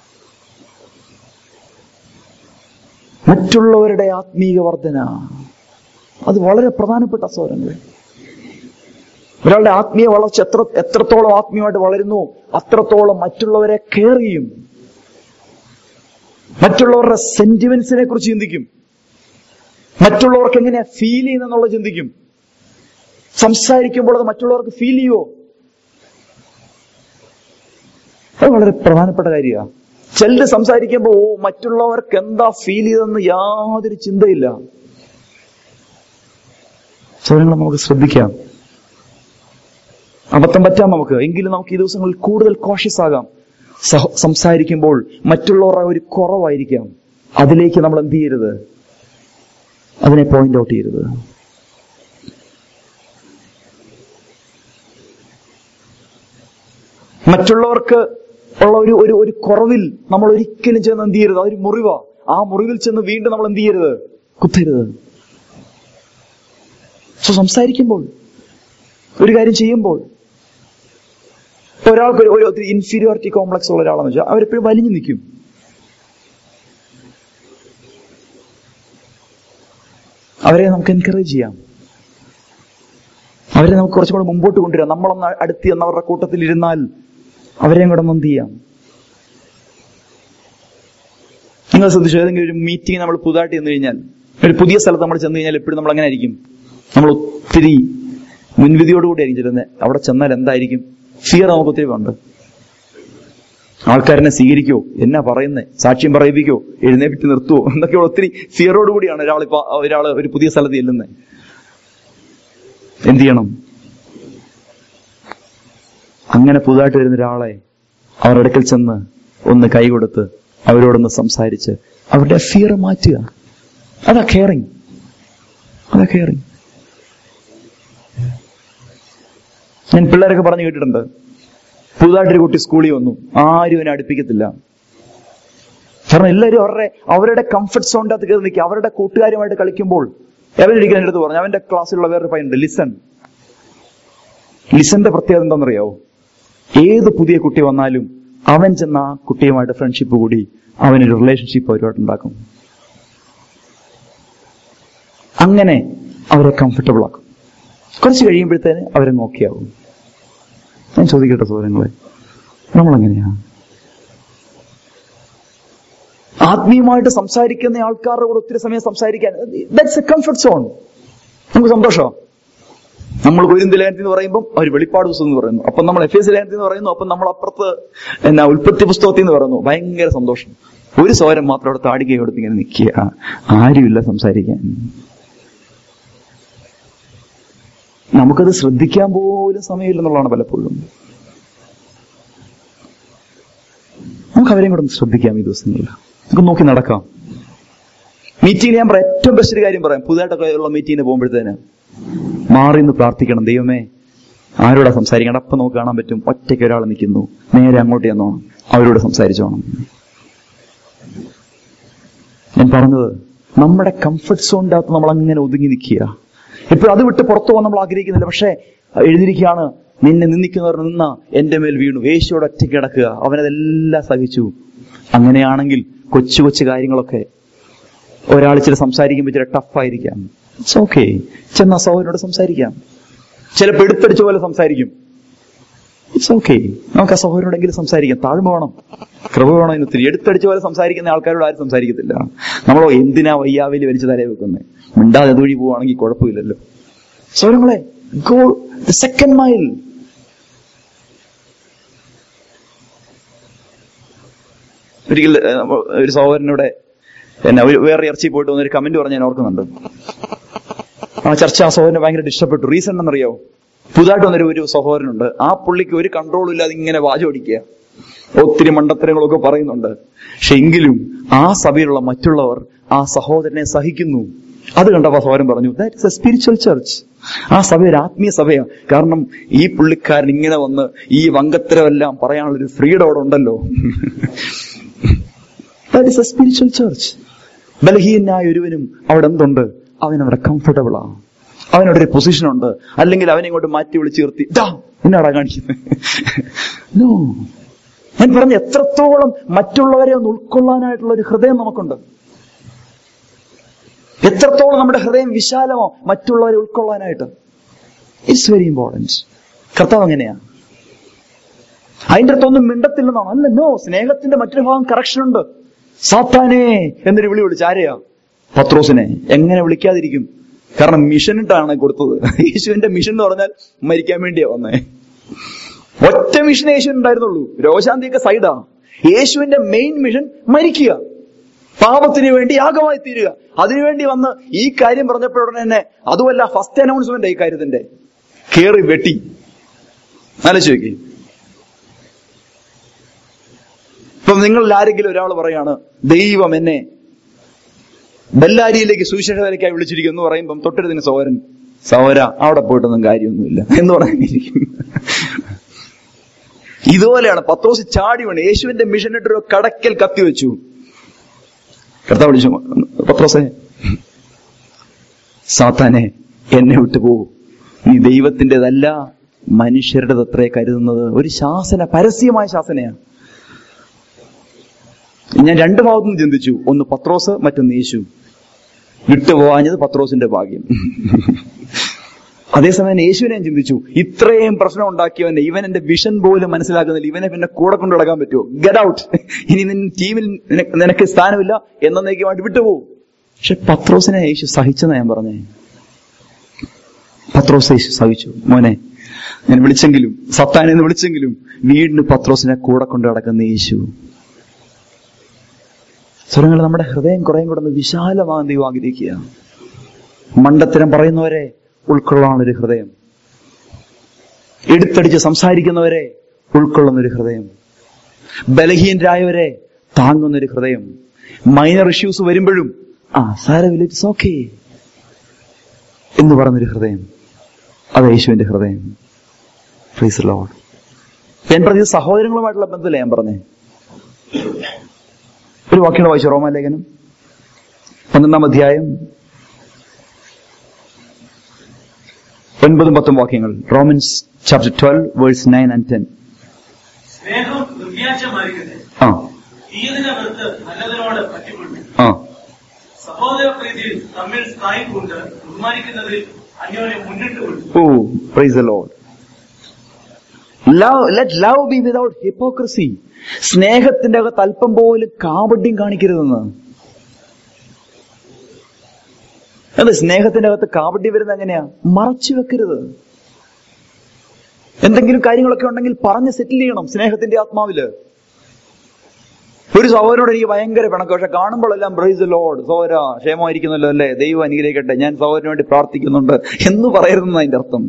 മറ്റുള്ളവരുടെ ആത്മീക വർധന അത് വളരെ പ്രധാനപ്പെട്ട സഹോദരങ്ങളെ. ഒരാളുടെ ആത്മീയ വളർച്ച എത്ര എത്രത്തോളം ആത്മീയമായിട്ട് വളരുന്നു അത്രത്തോളം മറ്റുള്ളവരെ കെയർ ചെയ്യും, മറ്റുള്ളവരുടെ സെന്റിമെന്റ്സിനെ കുറിച്ച് ചിന്തിക്കും, മറ്റുള്ളവർക്ക് എങ്ങനെയാ ഫീൽ ചെയ്യുന്നെന്നുള്ളത് ചിന്തിക്കും. സംസാരിക്കുമ്പോൾ അത് മറ്റുള്ളവർക്ക് ഫീൽ ചെയ്യുമോ? അത് വളരെ പ്രധാനപ്പെട്ട കാര്യമാണ്. ചിലര് സംസാരിക്കുമ്പോ ഓ മറ്റുള്ളവർക്ക് എന്താ ഫീൽ ചെയ്തെന്ന് യാതൊരു ചിന്തയില്ല. ചോദ്യങ്ങൾ നമുക്ക് ശ്രദ്ധിക്കാം. അബദ്ധം പറ്റാം നമുക്ക്. എങ്കിലും നമുക്ക് ഈ ദിവസങ്ങളിൽ കൂടുതൽ കോഷ്യസ് ആകാം. സംസാരിക്കുമ്പോൾ മറ്റുള്ളവരുടെ ഒരു കുറവായിരിക്കാം, അതിലേക്ക് നമ്മൾ എന്ത് ചെയ്യരുത്? അതിനെ പോയിന്റ് ഔട്ട് ചെയ്യരുത്. മറ്റുള്ളവർക്ക് ഉള്ള ഒരു ഒരു ഒരു കുറവിൽ നമ്മൾ ഒരിക്കലും ചെന്ന് എന്ത് ചെയ്യരുത്? അതൊരു മുറിവാ. ആ മുറിവിൽ ചെന്ന് വീണ്ടും നമ്മൾ എന്ത് ചെയ്യരുത്? കുത്തരുത്. സോ സംസാരിക്കുമ്പോൾ, ഒരു കാര്യം ചെയ്യുമ്പോൾ, ഒരാൾക്ക് ഒരു ഒത്തിരി ഇൻഫീരിയോറിറ്റി കോംപ്ലക്സ് ഉള്ള ഒരാളെന്ന് വെച്ചാൽ അവരെപ്പോഴും വലിഞ്ഞു നിൽക്കും. അവരെ നമുക്ക് എൻകറേജ് ചെയ്യാം, അവരെ നമുക്ക് കുറച്ചും കൂടെ മുമ്പോട്ട് കൊണ്ടുവരാം. നമ്മളൊന്ന് അടുത്ത് ചെന്ന് അവരുടെ കൂട്ടത്തിൽ ഇരുന്നാൽ അവരെയും കൂടെ എന്ത് ചെയ്യാം? നിങ്ങൾ ശ്രദ്ധിച്ചു, ഏതെങ്കിലും ഒരു മീറ്റിംഗ് നമ്മൾ പുതുതായിട്ട് ചെന്ന് കഴിഞ്ഞാൽ, ഒരു പുതിയ സ്ഥലത്ത് നമ്മൾ ചെന്ന് കഴിഞ്ഞാൽ എപ്പോഴും നമ്മൾ അങ്ങനെ ആയിരിക്കും, നമ്മൾ ഒത്തിരി മുൻവിധിയോടുകൂടി ആയിരിക്കും ചെല്ലുന്നത്. അവിടെ ചെന്നാൽ എന്തായിരിക്കും? ഫിയർ നമുക്ക് ഒത്തിരി ഉണ്ട്. ആൾക്കാരെന്നെ സ്വീകരിക്കോ, എന്നാ പറയുന്നേ, സാക്ഷ്യം പറയിപ്പിക്കോ, എഴുന്നേപ്പിച്ച് നിർത്തുവോ എന്നൊക്കെയുള്ള ഒത്തിരി ഫിയറോടുകൂടിയാണ് ഒരാളിപ്പോ ഒരാള് ഒരു പുതിയ സ്ഥലത്ത് ചെല്ലുന്നത്. എന്ത് ചെയ്യണം? അങ്ങനെ പുതുതായിട്ട് വരുന്ന ഒരാളെ അവരുടെ അടുക്കൽ ചെന്ന് ഒന്ന് കൈ കൊടുത്ത് അവരോടൊന്ന് സംസാരിച്ച് അവരുടെ ഫിയർ മാറ്റുക. അതാ കെയറിങ്, അതാ കെയറിങ്. ഞാൻ പിള്ളേരൊക്കെ പറഞ്ഞു കേട്ടിട്ടുണ്ട്, പുതുതായിട്ടൊരു കുട്ടി സ്കൂളിൽ വന്നു, ആരും അവനെ അടുപ്പിക്കത്തില്ല. കാരണം എല്ലാവരും അവരുടെ അവരുടെ കംഫർട്ട് സോണിന്റെ അകത്ത് കയറി നിൽക്കുക. അവരുടെ കൂട്ടുകാരുമായിട്ട് കളിക്കുമ്പോൾ അവനൊരിക്കലും എൻ്റെ അടുത്ത് പറഞ്ഞു, അവന്റെ ക്ലാസ്സിലുള്ള വേറൊരു പയ്യനുണ്ട്, ലിസൺ. ലിസന്റെ പ്രത്യേകത എന്താണെന്നറിയാവോ? ഏത് പുതിയ കുട്ടി വന്നാലും അവൻ ചെന്ന ആ കുട്ടിയുമായിട്ട് ഫ്രണ്ട്ഷിപ്പ് കൂടി അവനൊരു റിലേഷൻഷിപ്പ് അവരുമായിട്ട് ഉണ്ടാക്കും. അങ്ങനെ അവരെ കംഫർട്ടബിൾ ആക്കും. കുറച്ച് കഴിയുമ്പോഴത്തേന് അവരെ നോക്കിയാവും. ഞാൻ ചോദിക്കട്ടെ സഹോദരങ്ങളെ, നമ്മളെങ്ങനെയാ ആത്മീയമായിട്ട് സംസാരിക്കുന്ന ആൾക്കാരുടെ കൂടെ ഒത്തിരി സമയം സംസാരിക്കാൻ? That's a comfort zone. നമുക്ക് സന്തോഷം. നമ്മൾ കൊരിന്ത്യർ ലേഖനത്തിൽ എന്ന് പറയുമ്പോൾ അവർ വെളിപ്പാട് പുസ്തകം എന്ന് പറയുന്നു, അപ്പം നമ്മൾ എഫ് എസ് ലേഖനത്തിൽ എന്ന് പറയുന്നു, അപ്പം നമ്മൾ അപ്പുറത്ത് എന്നാ ഉൽപ്പത്തി പുസ്തകത്തിൽ എന്ന് പറയുന്നു. ഭയങ്കര സന്തോഷം. ഒരു സോരം മാത്രം അവിടെ താടിക കൊടുത്ത് ഇങ്ങനെ നിൽക്കുക, ആരുമില്ല സംസാരിക്കാൻ. നമുക്കത് ശ്രദ്ധിക്കാൻ പോലും സമയമില്ലെന്നുള്ളതാണ് പലപ്പോഴും. നമുക്ക് അവരെയും കൂടെ ഒന്ന് ശ്രദ്ധിക്കാം ഈ ദിവസങ്ങളിൽ. നമുക്ക് നോക്കി നടക്കാം. മീറ്റിംഗിൽ ഞാൻ പറയാം, ഏറ്റവും ബെസ്റ്റ് ഒരു കാര്യം പറയാം. പുതുതായിട്ടൊക്കെ ഉള്ള മീറ്റിങ്ങിന് പോകുമ്പോഴത്തേന് മാറി നിന്ന് പ്രാർത്ഥിക്കണം. ദൈവമേ, ആരോടാ സംസാരിക്കണം? അപ്പം നമുക്ക് കാണാൻ പറ്റും, ഒറ്റയ്ക്ക് ഒരാൾ നിൽക്കുന്നു, നേരെ അങ്ങോട്ട് ചെന്നോണം, അവരോട് സംസാരിച്ചോണം. ഞാൻ പറഞ്ഞത്, നമ്മുടെ കംഫർട്ട് സോണിന്റെ അകത്ത് നമ്മൾ അങ്ങനെ ഒതുങ്ങി നിൽക്കുക. ഇപ്പോഴും അത് വിട്ട് പുറത്തു പോകാൻ നമ്മൾ ആഗ്രഹിക്കുന്നില്ല. പക്ഷെ എഴുതിയിരിക്കുകയാണ്, നിന്നെ നിന്ദിക്കുന്നവർ നിന്ന എന്റെ മേൽ വീണു. യേശുവോട് ഒറ്റയ്ക്ക് കിടക്കുക, അവനതെല്ലാം സഹിച്ചു. അങ്ങനെയാണെങ്കിൽ കൊച്ചു കൊച്ചു കാര്യങ്ങളൊക്കെ ഒരാൾ ഇച്ചിരി സംസാരിക്കുമ്പോൾ ഇച്ചിരി ടഫായിരിക്കാം. It's okay. ചെന്ന സഹോദരനോട് സംസാരിക്കാം. ചിലപ്പോൾ എടുത്തടിച്ച പോലെ സംസാരിക്കും. It's okay. നമുക്ക് ആ സഹോദരനോടെങ്കിലും സംസാരിക്കാം. താഴ്മ വേണം, കൃപ വേണം. അതിന് ഒത്തിരി എടുത്തടിച്ച പോലെ സംസാരിക്കുന്ന ആൾക്കാരോട് ആരും സംസാരിക്കത്തില്ല. നമ്മളോ എന്തിനാ വയ്യാവില് വലിച്ചു തലേ വെക്കുന്നത്? മിണ്ടാതെ അതുവഴി പോവാണെങ്കിൽ കുഴപ്പമില്ലല്ലോ. സഹോദരങ്ങളെ, ഗോ ദ സെക്കൻഡ് മൈൽ. ഒരിക്കൽ ഒരു സഹോദരനോടെ എന്നെ ഒരു വേറെ ചർച്ചയിൽ പോയിട്ട് വന്നൊരു കമന്റ് പറഞ്ഞ് ഞാൻ ഓർക്കുന്നുണ്ട്. ആ ചർച്ച ആ സഹോദരനെ ഭയങ്കര ഇഷ്ടപ്പെട്ടു. റീസൺ എന്നറിയാവോ? പുതുതായിട്ട് വന്നൊരു ഒരു സഹോദരനുണ്ട്. ആ പുള്ളിക്ക് ഒരു കൺട്രോളും ഇല്ലാതെ ഇങ്ങനെ വാചോടിക്കുക, ഒത്തിരി മണ്ടത്തരങ്ങളൊക്കെ പറയുന്നുണ്ട്. പക്ഷെ എങ്കിലും ആ സഭയിലുള്ള മറ്റുള്ളവർ ആ സഹോദരനെ സഹിക്കുന്നു. അത് കണ്ടപ്പോ സഹോദരൻ പറഞ്ഞു, that is a spiritual church. ആ സഭ ഒരു ആത്മീയ സഭയാണ്. കാരണം ഈ പുള്ളിക്കാരൻ ഇങ്ങനെ വന്ന് ഈ വങ്കത്തരമെല്ലാം പറയാനുള്ളൊരു ഫ്രീഡം അവിടെ ഉണ്ടല്ലോ. That is a spiritual church. ബലഹീനായ ഒരുവനും അവിടെ എന്തുണ്ട്? അവനവിടെ കംഫർട്ടബിൾ ആണ്, അവനവിടെ ഒരു പൊസിഷൻ ഉണ്ട്. അല്ലെങ്കിൽ അവനെ ഇങ്ങോട്ട് മാറ്റി വിളിച്ച് നിർത്തി ദാ എന്നാടാ കാണിക്കുന്നത്. നോ, ഞാൻ പറഞ്ഞ എത്രത്തോളം മറ്റുള്ളവരെ ഒന്ന് ഉൾക്കൊള്ളാനായിട്ടുള്ള ഒരു ഹൃദയം നമുക്കുണ്ട്. എത്രത്തോളം നമ്മുടെ ഹൃദയം വിശാലമോ മറ്റുള്ളവരെ ഉൾക്കൊള്ളാനായിട്ട്. It's very important. കർത്താവ് അങ്ങനെയാ. അതിൻ്റെ അടുത്തൊന്നും മിണ്ടത്തില്ലെന്നാണ്. അല്ല, നോ. സ്നേഹത്തിന്റെ മറ്റൊരു ഭാഗം കറക്ഷൻ ഉണ്ട്. സാത്താനേ എന്നൊരു വിളി വിളിച്ച് ആരെയാ? പത്രോസിനെ. എങ്ങനെ വിളിക്കാതിരിക്കും? കാരണം മിഷനിട്ടാണ് കൊടുത്തത്. യേശുവിന്റെ മിഷൻ എന്ന് പറഞ്ഞാൽ മരിക്കാൻ വേണ്ടിയാ വന്നേ. ഒറ്റ മിഷൻ യേശുവിന് ഉണ്ടായിരുന്നുള്ളൂ. രോശാന്തിയൊക്കെ സൈഡാ. യേശുവിന്റെ മെയിൻ മിഷൻ മരിക്കുക, പാപത്തിന് വേണ്ടി യാഗമായി തീരുക. അതിനുവേണ്ടി വന്ന് ഈ കാര്യം പറഞ്ഞപ്പോഴുടനെ തന്നെ, അതുമല്ല ഫസ്റ്റ് അനൗൺസ്മെന്റ് ഈ കാര്യത്തിന്റെ, കേറി വെട്ടി. ആലോചിച്ച് നോക്കി. ഇപ്പൊ നിങ്ങളിൽ ആരെങ്കിലും ഒരാൾ പറയാണ്, ദൈവം എന്നെ ബെല്ലാരിയിലേക്ക് സുവിശേഷത്തിലേക്കായി വിളിച്ചിരിക്കും എന്ന് പറയുമ്പം തൊട്ടടുത്തിന് സഹോദരൻ, സഹോദര അവിടെ പോയിട്ടൊന്നും കാര്യമൊന്നുമില്ല എന്ന് പറയാനിരിക്കും. ഇതുപോലെയാണ് പത്രോസ് ചാടി വീണ് യേശുവിന്റെ മിഷനിട്ടൊരു കടക്കൽ കത്തി വെച്ചു. കർത്താവ് വിളിച്ചു, പത്രോസേ, സാത്താനെ എന്നെ വിട്ടുപോകൂ, നീ ദൈവത്തിൻ്റെതല്ല മനുഷ്യരുടേത് അത്രേ കരുതുന്നത്. ഒരു ശാസന, പരസ്യമായ ശാസനയാണ്. ഞാൻ രണ്ടു ഭാഗത്തും ചിന്തിച്ചു. ഒന്ന് പത്രോസ്, മറ്റൊന്ന് യേശു. വിട്ടുപോകാഞ്ഞത് പത്രോസിന്റെ ഭാഗ്യം. അതേസമയം യേശുവിനെ ഞാൻ ചിന്തിച്ചു, ഇത്രയും പ്രശ്നം ഉണ്ടാക്കിയവനെ, ഇവൻ എന്റെ വിഷൻ പോലും മനസ്സിലാക്കുന്നില്ല, ഇവനെ പിന്നെ കൂടെ കൊണ്ടു നടക്കാൻ പറ്റുമോ? ഗെറ്റ് ഔട്ട്, ഇനി നിന്റെ ടീമിൽ നിനക്ക് സ്ഥാനമില്ല, എന്നേക്കുമായിട്ട് വിട്ടുപോകും. പക്ഷെ പത്രോസിനെ യേശു സഹിച്ചെന്നാ ഞാൻ പറഞ്ഞേ. പത്രോസ് യേശു സഹിച്ചു. മോനെ, ഞാൻ വിളിച്ചെങ്കിലും, സത്താനെന്ന് വിളിച്ചെങ്കിലും വീണ്ടും പത്രോസിനെ കൂടെ കൊണ്ടു നടക്കുന്ന യേശു. സ്വരങ്ങൾ നമ്മുടെ ഹൃദയം കുറേയും കൂടെ ഒന്ന് വിശാലമാകാൻ ദൈവം ആഗ്രഹിക്കുക. മണ്ടത്തരം പറയുന്നവരെ ഉൾക്കൊള്ളാനൊരു ഹൃദയം, എടുത്തടിച്ച് സംസാരിക്കുന്നവരെ ഉൾക്കൊള്ളുന്നൊരു ഹൃദയം, ബലഹീനരായവരെ താങ്ങുന്നൊരു ഹൃദയം, മൈനർ ഇഷ്യൂസ് വരുമ്പോഴും ആ സാരമില്ല, ഇറ്റ്സ് ഓക്കേ എന്ന് പറഞ്ഞൊരു ഹൃദയം. അത് യേശുവിന്റെ ഹൃദയം. Praise the Lord. ഞാൻ പറഞ്ഞത് സഹോദരങ്ങളുമായിട്ടുള്ള ബന്ധത്തില്ല ഞാൻ പറഞ്ഞേ. ഒരു വാക്യം വായിച്ചു, റോമാലേഖനം പന്ത്രണ്ടാം അധ്യായം ഒൻപതും പത്തും വാക്യങ്ങൾ. Romans chapter twelve verse nine and ten. സ്നേഹം നിർവ്യാജമായിരിക്കട്ടെ, ആ തീയതിനെ വെറുത്ത് നല്ലതിനോട് പറ്റിക്കൊള്ളു, ആ സഹോദര പ്രീതിയിൽ തമ്മിൽ സ്ഥായിക്കൊണ്ട് ബഹുമാനിക്കുന്നതിൽ അന്യോന്യം മുന്നിട്ട് കൊള്ളു. Oh, praise the Lord. Love, let love be without hypocrisy. സ്നേഹത്തിന്റെ അകത്ത് അല്പം പോലും കാപട്യം കാണിക്കരുതെന്ന്. അതെ, സ്നേഹത്തിന്റെ അകത്ത് കാപട്യം വരുന്നത് എങ്ങനെയാ? മറച്ചു വെക്കരുത്. എന്തെങ്കിലും കാര്യങ്ങളൊക്കെ ഉണ്ടെങ്കിൽ പറഞ്ഞ് സെറ്റിൽ ചെയ്യണം സ്നേഹത്തിന്റെ ആത്മാവില്. ഒരു സഹോദരനോട് എനിക്ക് ഭയങ്കര പിണക്കം, പക്ഷെ കാണുമ്പോഴെല്ലാം പ്രൈസ് ദി ലോർഡ്, സഹോദര ക്ഷേമമായിരിക്കുന്നല്ലോ അല്ലേ, ദൈവം അനുഗ്രഹിക്കട്ടെ, ഞാൻ സഹോദരന് വേണ്ടി പ്രാർത്ഥിക്കുന്നുണ്ട് എന്ന് പറയരുതെന്ന് അതിന്റെ അർത്ഥം.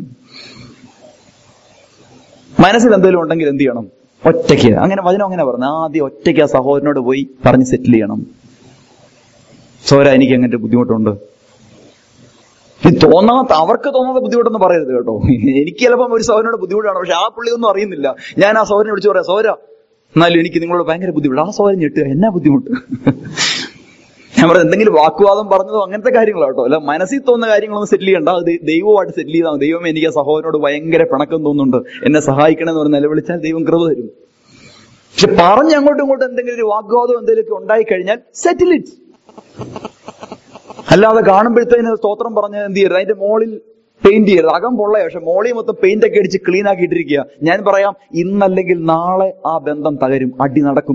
മനസ്സിൽ എന്തെങ്കിലും ഉണ്ടെങ്കിൽ എന്ത് ചെയ്യണം? ഒറ്റയ്ക്ക്. അങ്ങനെ വചനം അങ്ങനെ പറഞ്ഞു, ആദ്യം ഒറ്റയ്ക്ക് ആ സഹോദരനോട് പോയി പറഞ്ഞ് സെറ്റിൽ ചെയ്യണം. സഹോദര എനിക്ക് അങ്ങനെ ബുദ്ധിമുട്ടുണ്ട്. ഇത് തോന്നാത്ത, അവർക്ക് തോന്നാത്ത ബുദ്ധിമുട്ടൊന്നും പറയരുത് കേട്ടോ. എനിക്ക് ചിലപ്പം ഒരു സഹോദരനോട് ബുദ്ധിമുട്ടാണ്, പക്ഷെ ആ പുള്ളി ഒന്നും അറിയുന്നില്ല. ഞാൻ ആ സഹോദരനെ വിളിച്ച് പറയാം, സഹോദര എന്നാലും എനിക്ക് നിങ്ങളോട് ഭയങ്കര ബുദ്ധിമുട്ട്. ആ സഹോദരൻ ഞെട്ടുക, എന്നാ ബുദ്ധിമുട്ട്? ഞാൻ പറഞ്ഞത് എന്തെങ്കിലും വാക്കുവാദം പറഞ്ഞതോ അങ്ങനത്തെ കാര്യങ്ങളോ കേട്ടോ, അല്ല മനസ്സിൽ തോന്നുന്ന കാര്യങ്ങളൊന്നും സെറ്റിൽ ചെയ്യണ്ട. അത് ദൈവമായിട്ട് സെറ്റിൽ ചെയ്താൽ ദൈവമേ എനിക്ക് ആ സഹോദരനോട് ഭയങ്കര പിണക്കം തോന്നുന്നുണ്ട്, എന്നെ സഹായിക്കണമെന്ന് പറഞ്ഞ് നിലവിളിച്ചാൽ ദൈവം കൃപ തരും. പക്ഷെ പറഞ്ഞ് അങ്ങോട്ടും ഇങ്ങോട്ടും എന്തെങ്കിലും ഒരു വാഗ്വാദം എന്തെങ്കിലുമൊക്കെ ഉണ്ടായി കഴിഞ്ഞാൽ സെറ്റിൽ ഇറ്റ്. അല്ലാതെ കാണുമ്പോഴത്തേന് സ്തോത്രം പറഞ്ഞ് എന്ത് ചെയ്യരുത്, അതിന്റെ മുകളിൽ പെയിന്റ് ചെയ്യരുത്. അകം പൊള്ളയ, പക്ഷെ മോളി മൊത്തം പെയിന്റ് ഒക്കെ അടിച്ച് ക്ലീൻ ആക്കി ഇട്ടിരിക്കുക. ഞാൻ പറയാം, ഇന്നല്ലെങ്കിൽ നാളെ ആ ബന്ധം തകരും. അടി നടക്കും,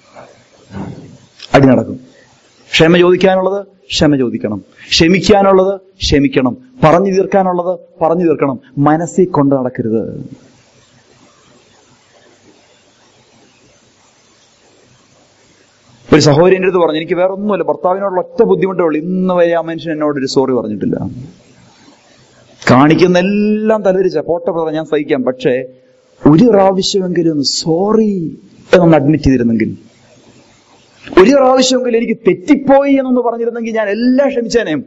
അടി നടക്കും. ക്ഷമ ചോദിക്കാനുള്ളത് ക്ഷമ ചോദിക്കണം, ക്ഷമിക്കാനുള്ളത് ക്ഷമിക്കണം, പറഞ്ഞു തീർക്കാനുള്ളത് പറഞ്ഞു തീർക്കണം. മനസ്സിൽ കൊണ്ട് നടക്കരുത്. ഒരു സഹോദരി എൻ്റെ അടുത്ത് പറഞ്ഞു, എനിക്ക് വേറെ ഒന്നുമില്ല, ഭർത്താവിനോടുള്ള ഒറ്റ ബുദ്ധിമുട്ടേ ഉള്ളൂ, ഇന്ന് വരെ ആ മനുഷ്യൻ എന്നോടൊരു സോറി പറഞ്ഞിട്ടില്ല. കാണിക്കുന്ന എല്ലാം തലവരിച്ച പോട്ടെ ബ്രദർ, ഞാൻ സഹിക്കാം, പക്ഷേ ഒരു പ്രാവശ്യമെങ്കിലും ഒന്ന് സോറി എന്നൊന്ന് അഡ്മിറ്റ് ചെയ്തിരുന്നെങ്കിൽ, ഒരു പ്രാവശ്യമെങ്കിലും എനിക്ക് തെറ്റിപ്പോയി എന്നൊന്ന് പറഞ്ഞിരുന്നെങ്കിൽ ഞാൻ എല്ലാം ക്ഷമിച്ചേനേം.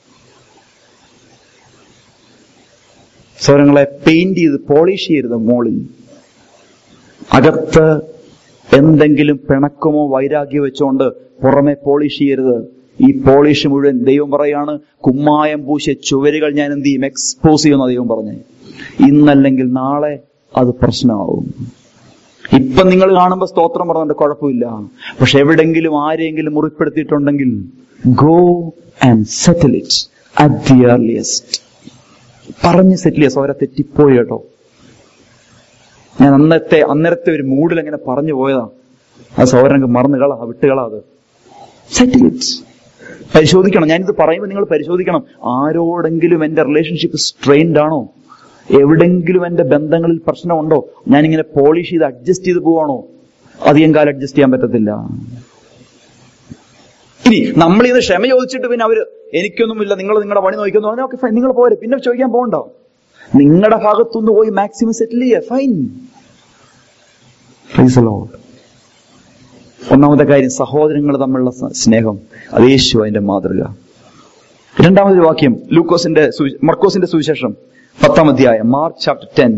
സ്വരങ്ങളെ പെയിന്റ് ചെയ്ത് പോളിഷ് ചെയ്യരുത്. മോളിൽ അകത്ത് എന്തെങ്കിലും പിണക്കമോ വൈരാഗ്യം വെച്ചോണ്ട് പുറമെ പോളിഷ് ചെയ്യരുത്. ഈ പോളിഷ് മുഴുവൻ ദൈവം പറയാണ്, കുമ്മായം പൂശിയ ചുവരുകൾ ഞാൻ എന്ത് ചെയ്യും, എക്സ്പോസ് ചെയ്യുന്ന ദൈവം പറഞ്ഞേ. ഇന്നല്ലെങ്കിൽ നാളെ അത് പ്രശ്നമാവും. ഇപ്പൊ നിങ്ങൾ കാണുമ്പോ സ്തോത്രം പറഞ്ഞിട്ട് കുഴപ്പമില്ല, പക്ഷെ എവിടെങ്കിലും ആരെങ്കിലും മുറിപ്പെടുത്തിയിട്ടുണ്ടെങ്കിൽ go and settle it at the earliest. പറഞ്ഞ് സെറ്റിൽ ചെയ്യാം. സോര തെറ്റിപ്പോയി കേട്ടോ, ഞാൻ അന്നത്തെ അന്നേരത്തെ ഒരു മൂഡിൽ അങ്ങനെ പറഞ്ഞു പോയതാ, ആ സോരനക്ക് മറന്നുകളാ, വിട്ടുകളാ. അത് സെറ്റിൽ ഇറ്റ്. പരിശോധിക്കണം. ഞാനിത് പറയുമ്പോൾ നിങ്ങൾ പരിശോധിക്കണം, ആരോടെങ്കിലും എന്റെ റിലേഷൻഷിപ്പ് സ്ട്രെയിൻഡ് ആണോ, എവിടെങ്കിലും എന്റെ ബന്ധങ്ങളിൽ പ്രശ്നമുണ്ടോ, ഞാനിങ്ങനെ പോളിഷ് ചെയ്ത് അഡ്ജസ്റ്റ് ചെയ്ത് പോവാണോ? അധികം കാലം അഡ്ജസ്റ്റ് ചെയ്യാൻ പറ്റത്തില്ല. ഇനി നമ്മളിത് ക്ഷമ ചോദിച്ചിട്ട് പിന്നെ അവര് എനിക്കൊന്നുമില്ല, നിങ്ങൾ നിങ്ങളുടെ പണി നോക്കുന്നു പറഞ്ഞാൽ ഓക്കെ ഫൈൻ, നിങ്ങൾ പോരെ, പിന്നെ ചോദിക്കാൻ പോകണ്ടോ? നിങ്ങളുടെ ഭാഗത്തുനിന്ന് പോയി മാക്സിമം സെറ്റിൽ ചെയ്യുക, ഫൈൻ. Price the Lord. ഒന്നാമത്തെ കാര്യം, സഹോദരങ്ങൾ തമ്മിലുള്ള സ്നേഹം, അത് യേശു അതിന്റെ മാതൃക. രണ്ടാമതൊരു വാക്യം, ലൂക്കോസിന്റെ മർക്കോസിന്റെ സുവിശേഷം പത്താം അധ്യായം, മാർക്ക് ചാപ്റ്റർ ടെൻ.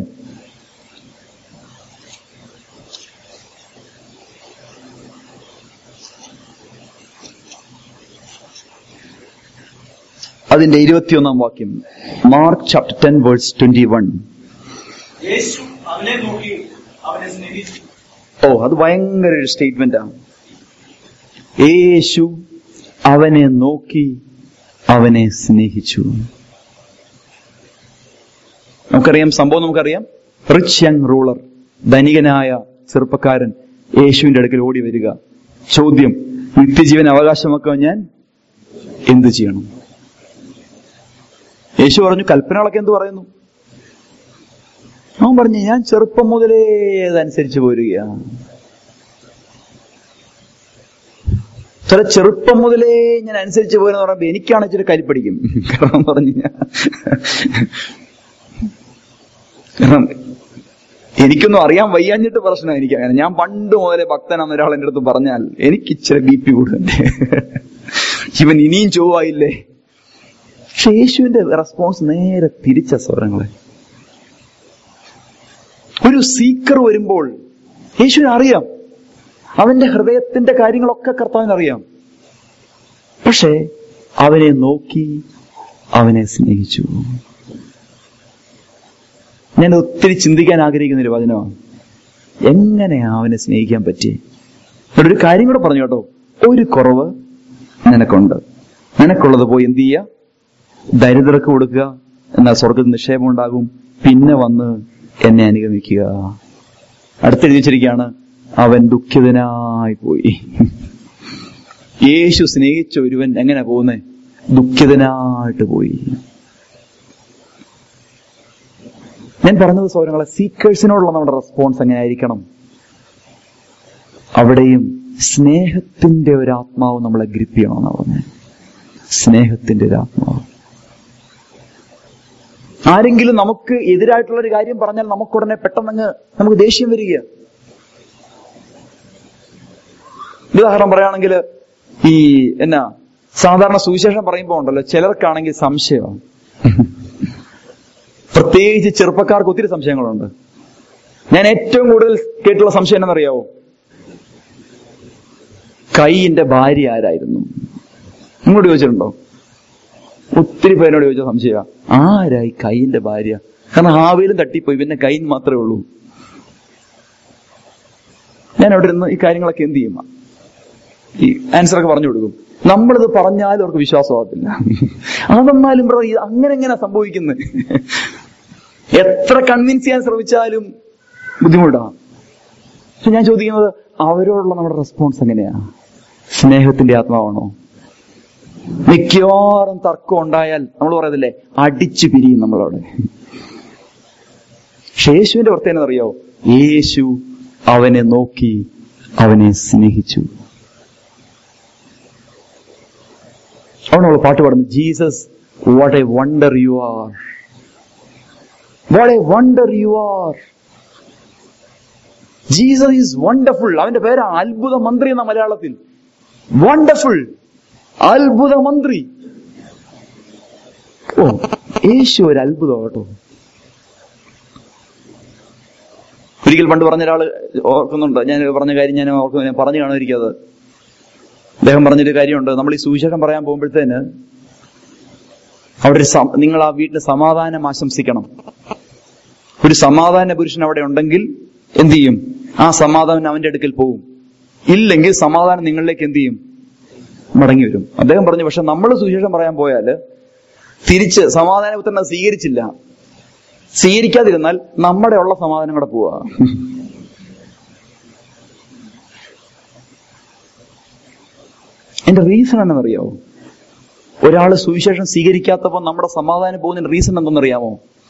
അതിന്റെ ഇരുപത്തിയൊന്നാം വാക്യം, Mark chapter ten verse twenty one. യേശു അവനെ നോക്കി അവനെ സ്നേഹിച്ചു. ഓ, അത് ഭയങ്കര ഒരു സ്റ്റേറ്റ്മെന്റ് ആണ്. യേശു അവനെ നോക്കി അവനെ സ്നേഹിച്ചു. നമുക്കറിയാം സംഭവം, നമുക്കറിയാം. റിച്ച് യങ് റൂളർ, ധനികനായ ചെറുപ്പക്കാരൻ യേശുവിന്റെ അടുക്കൽ ഓടി വരിക. ചോദ്യം, നിത്യജീവൻ അവകാശമാക്കാൻ ഞാൻ എന്തു ചെയ്യണം? യേശു പറഞ്ഞു, കൽപ്പനകളൊക്കെ എന്ത് പറയുന്നു? അവൻ പറഞ്ഞു, ഞാൻ ചെറുപ്പം മുതലേ അതനുസരിച്ച് പോരുകയാണ്. ചില ചെറുപ്പം മുതലേ ഞാൻ അനുസരിച്ച് പോരെന്ന് പറയുമ്പോ എനിക്കാണ് ഇച്ചിരി കരിപ്പടിക്കും. കാരണം പറഞ്ഞു, കാരണം എനിക്കൊന്നും അറിയാൻ വയ്യാഞ്ഞിട്ട് പ്രശ്നം എനിക്ക്. അങ്ങനെ ഞാൻ പണ്ട് മുതലേ ഭക്തനാന്ന് ഒരാൾ എൻ്റെ അടുത്ത് പറഞ്ഞാൽ എനിക്ക് ഇച്ചിരി ബി പി കൂടുതലുണ്ട്. ഇവൻ ഇനിയും ചൊവ്വായില്ലേ? പക്ഷെ യേശുവിന്റെ റെസ്പോൺസ് നേരെ തിരിച്ച സ്വരങ്ങളെ. ഒരു സീക്കർ വരുമ്പോൾ യേശുവിനെ അറിയാം, അവന്റെ ഹൃദയത്തിന്റെ കാര്യങ്ങളൊക്കെ കർത്താവിന് അറിയാം. പക്ഷേ അവനെ നോക്കി അവനെ സ്നേഹിച്ചു. ഞാൻ ഒത്തിരി ചിന്തിക്കാൻ ആഗ്രഹിക്കുന്ന ഒരു വചനമാണ്. എങ്ങനെയാ അവനെ സ്നേഹിക്കാൻ പറ്റിയേ? ഇവിടെ ഒരു കാര്യം കൂടെ പറഞ്ഞു കേട്ടോ. ഒരു കുറവ് നിനക്കുണ്ട്, നിനക്കുള്ളത് പോയി എന്ത് ചെയ്യുക? ദരിദ്രർക്ക് കൊടുക്കുക, എന്നാൽ സ്വർഗത്തിൽ നിക്ഷേപം ഉണ്ടാകും. പിന്നെ വന്ന് എന്നെ അനുഗമിക്കുക. അടുത്തെഴുതി വെച്ചിരിക്കുകയാണ്, അവൻ ദുഃഖിതനായി പോയി. യേശു സ്നേഹിച്ച ഒരുവൻ എങ്ങനെ പോകുന്നേ? ദുഃഖിതനായിട്ട് പോയി. ഞാൻ പറഞ്ഞത് സൗരങ്ങളെ, സീക്കേഴ്സിനോടുള്ള നമ്മുടെ റെസ്പോൺസ് എങ്ങനെയായിരിക്കണം? അവിടെയും സ്നേഹത്തിന്റെ ഒരു ആത്മാവ് നമ്മളെ ഗ്രിപ്പ് ചെയ്യണമെന്നാണ് പറഞ്ഞത്. സ്നേഹത്തിന്റെ ഒരു ആത്മാവ്. ആരെങ്കിലും നമുക്ക് എതിരായിട്ടുള്ള ഒരു കാര്യം പറഞ്ഞാൽ നമുക്കുടനെ പെട്ടെന്ന് നമുക്ക് ദേഷ്യം വരിക. ഉദാഹരണം പറയുകയാണെങ്കിൽ, ഈ എന്നാ സാധാരണ സുവിശേഷം പറയുമ്പോൾ ഉണ്ടല്ലോ, ചിലർക്കാണെങ്കിൽ സംശയമാണ്. പ്രത്യേകിച്ച് ചെറുപ്പക്കാർക്ക് ഒത്തിരി സംശയങ്ങളുണ്ട്. ഞാൻ ഏറ്റവും കൂടുതൽ കേട്ടുള്ള സംശയം എന്നറിയാവോ? കൈയിന്റെ ഭാര്യ ആരായിരുന്നു? നിങ്ങളോട് ചോദിച്ചിട്ടുണ്ടോ? ഒത്തിരി പേരോട് ചോദിച്ച സംശയ, ആരായി കൈയിന്റെ ഭാര്യ? കാരണം ആവേലും തട്ടിപ്പോയി, പിന്നെ കൈന്ന് മാത്രമേ ഉള്ളൂ. ഞാൻ അവിടെ ഇരുന്ന് ഈ കാര്യങ്ങളൊക്കെ എന്ത് ചെയ്യും? ഈ ആൻസറൊക്കെ പറഞ്ഞു കൊടുക്കും. നമ്മളിത് പറഞ്ഞാലും അവർക്ക് വിശ്വാസമാകത്തില്ല. അതെന്നാലും ബ്രോ ഇത് അങ്ങനെ എങ്ങനെ സംഭവിക്കുന്നത്? എത്ര കൺവിൻസ് ചെയ്യാൻ ശ്രമിച്ചാലും ബുദ്ധിമുട്ടാണ്. പക്ഷെ ഞാൻ ചോദിക്കുന്നത്, അവരോടുള്ള നമ്മുടെ റെസ്പോൺസ് എങ്ങനെയാ? സ്നേഹത്തിന്റെ ആത്മാവാണോ? മിക്കവാറും തർക്കം ഉണ്ടായാൽ നമ്മൾ പറയത്തില്ലേ, അടിച്ചു പിരിയും നമ്മളവിടെ. പക്ഷെ യേശുവിന്റെ പ്രത്യേകത അറിയോ? യേശു അവനെ നോക്കി അവനെ സ്നേഹിച്ചു. അവനോട് പാട്ട് പാടുന്നു, Jesus what a wonder you are, what a wonder you are. Jesus is wonderful. അവന്റെ പേരാണ് അത്ഭുത മന്ത്രി എന്ന മലയാളത്തിൽ. വണ്ടർഫുൾ, അത്ഭുത മന്ത്രി. ഓ, യേശു ഒരു അത്ഭുതം കേട്ടോ. ഒരിക്കൽ പണ്ട് പറഞ്ഞ ഒരാള് ഓർക്കുന്നുണ്ട്, ഞാൻ പറഞ്ഞ കാര്യം ഞാൻ ഓർക്കുന്നു, ഞാൻ പറഞ്ഞു കാണുമായിരിക്കും അത്. അദ്ദേഹം പറഞ്ഞൊരു കാര്യമുണ്ട്, നമ്മൾ ഈ സുവിശേഷം പറയാൻ പോകുമ്പോഴത്തേന് അവിടെ ഒരു നിങ്ങൾ ആ വീട്ടിൽ സമാധാനം ആശംസിക്കണം. ഒരു സമാധാന പുരുഷൻ അവിടെ ഉണ്ടെങ്കിൽ എന്ത് ചെയ്യും? ആ സമാധാനം അവന്റെ അടുക്കൽ പോകും. ഇല്ലെങ്കിൽ സമാധാനം നിങ്ങളിലേക്ക് എന്ത് ചെയ്യും? മടങ്ങി വരും. അദ്ദേഹം പറഞ്ഞു, പക്ഷെ നമ്മൾ സുവിശേഷം പറയാൻ പോയാല് തിരിച്ച് സമാധാനപുത്രനെ സ്വീകരിച്ചില്ല, സ്വീകരിക്കാതിരുന്നാൽ നമ്മുടെ ഉള്ള സമാധാനം കൂടെ പോവാ. എന്റെ റീസൺ എന്താണെന്നറിയാമോ? ഒരാള് സുവിശേഷം സ്വീകരിക്കാത്തപ്പോൾ നമ്മുടെ സമാധാനം പോകുന്നതിന്റെ റീസൺ എന്തെന്നറിയാമോ?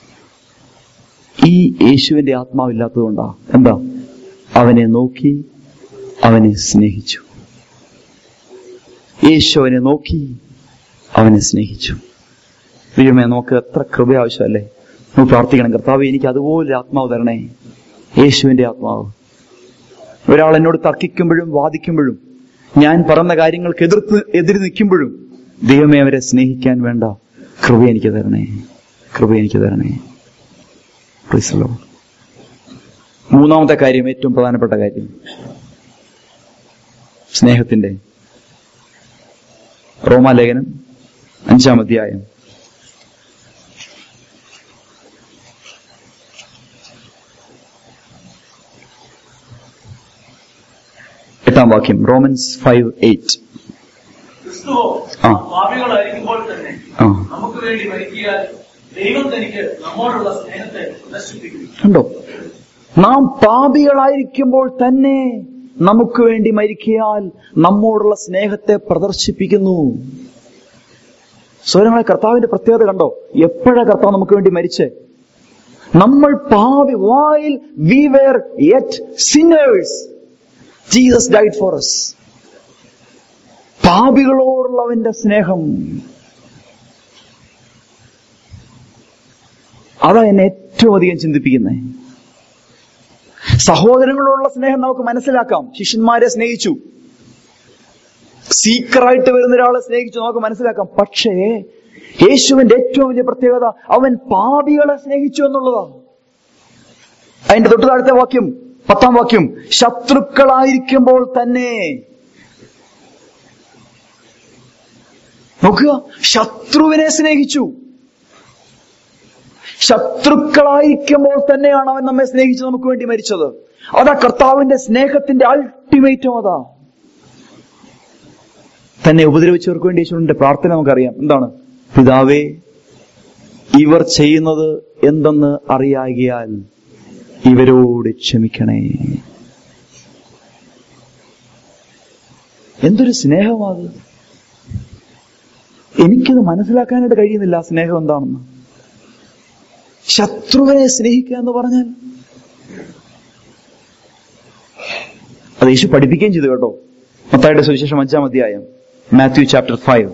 ഈ യേശുവിന്റെ ആത്മാവില്ലാത്തത് കൊണ്ടാ. എന്താ? അവനെ നോക്കി അവനെ സ്നേഹിച്ചു. യേശു അവനെ നോക്കി അവനെ സ്നേഹിച്ചു. വീഴുമേ, നമുക്ക് എത്ര കൃപ ആവശ്യമല്ലേ? നമുക്ക് പ്രാർത്ഥിക്കണം, കർത്താവേ എനിക്ക് അതുപോലെ ആത്മാവ് തരണേ, യേശുവിന്റെ ആത്മാവ്. ഒരാൾ എന്നോട് തർക്കിക്കുമ്പോഴും വാദിക്കുമ്പോഴും ഞാൻ പറയുന്ന കാര്യങ്ങൾക്ക് എതിർത്ത് എതിര് നിൽക്കുമ്പോഴും ദൈവമേ അവരെ സ്നേഹിക്കാൻ വേണ്ട കൃപ എനിക്ക് തരണേ, കൃപ എനിക്ക് തരണേ. Praise the Lord. മൂന്നാമത്തെ കാര്യം, ഏറ്റവും പ്രധാനപ്പെട്ട കാര്യം, സ്നേഹത്തിന്റെ റോമാലേഖനം അഞ്ചാം അധ്യായം എട്ടാം വാക്യം. Romans five eight. ക്രിസ്തുവോ പാപികളായിരിക്കുമ്പോൾ തന്നെ നമുക്ക് വേണ്ടി മരിക്കാൻ ദൈവം തനിക്ക് നമ്മോടുള്ള സ്നേഹത്തെ പ്രദർശിപ്പിക്കുന്നു. കണ്ടോ? നാം പാപികളായിരിക്കുമ്പോൾ തന്നെ നമുക്ക് വേണ്ടി മരിക്കയാൽ നമ്മോടുള്ള സ്നേഹത്തെ പ്രദർശിപ്പിക്കുന്നു. സ്വരങ്ങളെ, കർത്താവിന്റെ പ്രത്യേകത കണ്ടോ? എപ്പോഴാ കർത്താവ് നമുക്ക് വേണ്ടി മരിച്ചേ? നമ്മൾ പാപി, while we were yet sinners, Jesus died for us. പാപികളോടുള്ളവന്റെ സ്നേഹം, അതാ എന്നെ ഏറ്റവും അധികം ചിന്തിപ്പിക്കുന്നത്. സഹോദരങ്ങളോടുള്ള സ്നേഹം നമുക്ക് മനസ്സിലാക്കാം. ശിഷ്യന്മാരെ സ്നേഹിച്ചു, സീക്കറായിട്ട് വരുന്ന ഒരാളെ സ്നേഹിച്ചു, നമുക്ക് മനസ്സിലാക്കാം. പക്ഷേ യേശുവിന്റെ ഏറ്റവും വലിയ പ്രത്യേകത അവൻ പാപികളെ സ്നേഹിച്ചു എന്നുള്ളതാ. അതിന്റെ തൊട്ട് താഴത്തെ വാക്യം, പത്താം വാക്യം, ശത്രുക്കളായിരിക്കുമ്പോൾ തന്നെ. നോക്കുക, ശത്രുവിനെ സ്നേഹിച്ചു. ശത്രുക്കളായിരിക്കുമ്പോൾ തന്നെയാണ് അവൻ നമ്മെ സ്നേഹിച്ച് നമുക്ക് വേണ്ടി മരിച്ചത്. അതാ കർത്താവിന്റെ സ്നേഹത്തിന്റെ അൾട്ടിമേറ്റും. അതാ തന്നെ ഉപദ്രവിച്ചവർക്ക് വേണ്ടി യേശുവിന്റെ പ്രാർത്ഥന നമുക്കറിയാം. എന്താണ്? പിതാവേ, ഇവർ ചെയ്യുന്നത് എന്തെന്ന് അറിയാകിയാൽ ഇവരോട് ക്ഷമിക്കണേ. എന്തൊരു സ്നേഹമാത്! എനിക്കത് മനസ്സിലാക്കാനായിട്ട് കഴിയുന്നില്ല ആ സ്നേഹം എന്താണെന്ന്. ശത്രുവിനെ സ്നേഹിക്കുക എന്ന് പറഞ്ഞാൽ അത് യേശു പഠിപ്പിക്കുകയും ചെയ്തു കേട്ടോ. മത്തായിയുടെ സുവിശേഷം അഞ്ചാം അധ്യായം, മാത്യു ചാപ്റ്റർ ഫൈവ്,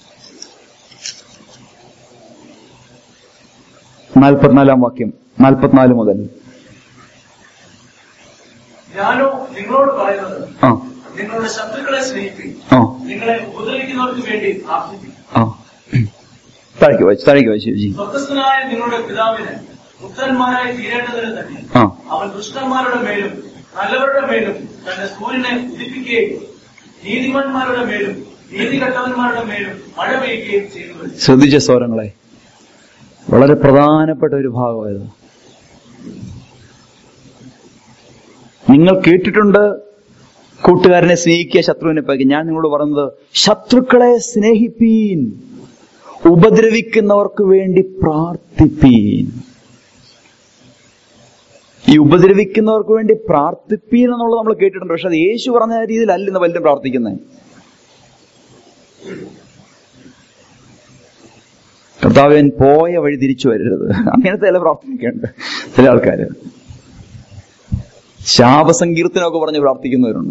നാൽപ്പത്തിനാലാം വാക്യം, നാൽപ്പത്തിനാല് മുതൽ. ഞാനോ നിങ്ങളോട് പറയുന്നത്, ആ നിങ്ങളുടെ ശത്രുക്കളെ സ്നേഹിപ്പിക്കും, ആ നിങ്ങളെ ഉപദ്രവിക്കുന്നവർക്ക് വേണ്ടി പ്രാർത്ഥിക്കും. ആ താഴേക്ക് വായിച്ചു, താഴേക്ക് വായിച്ചു. സ്വർഗ്ഗസ്ഥനായ നിങ്ങളുടെ പിതാവിന് പുത്രന്മാരായി തീരേണ്ടതിന് തന്നെ ആ അവൻ ദുഷ്ടന്മാരുടെ മേലും നല്ലവരുടെ മേലും തന്റെ സൂര്യനെ ഉദിപ്പിക്കുകയും നീതിമാന്മാരുടെ മേലും നീതികെട്ടവന്മാരുടെ മേലും മഴ പെയ്യുകയും ചെയ്യുന്നു. ശ്രദ്ധിച്ച സ്വരങ്ങളെ, വളരെ പ്രധാനപ്പെട്ട ഒരു ഭാഗമായത്. നിങ്ങൾ കേട്ടിട്ടുണ്ട് കൂട്ടുകാരനെ സ്നേഹിക്കുക, ശത്രുവിനെ പകയ്ക്കുക. ഞാൻ നിങ്ങളോട് പറയുന്നത്, ശത്രുക്കളെ സ്നേഹിപ്പീൻ, ഉപദ്രവിക്കുന്നവർക്ക് വേണ്ടി പ്രാർത്ഥിപ്പീൻ. ഈ ഉപദ്രവിക്കുന്നവർക്ക് വേണ്ടി പ്രാർത്ഥിപ്പീൻ എന്നുള്ളത് നമ്മൾ കേട്ടിട്ടുണ്ട്. പക്ഷെ അത് യേശു പറഞ്ഞ രീതിയിലല്ല ഇന്ന് വല്ലതും പ്രാർത്ഥിക്കുന്നത്. കർത്താവൻ പോയ വഴി തിരിച്ചു വരരുത്, അങ്ങനത്തെ ചില പ്രാർത്ഥനയൊക്കെയുണ്ട് ചില ആൾക്കാര്. ശാപസങ്കീർത്തനമൊക്കെ പറഞ്ഞ് പ്രാർത്ഥിക്കുന്നവരുണ്ട്.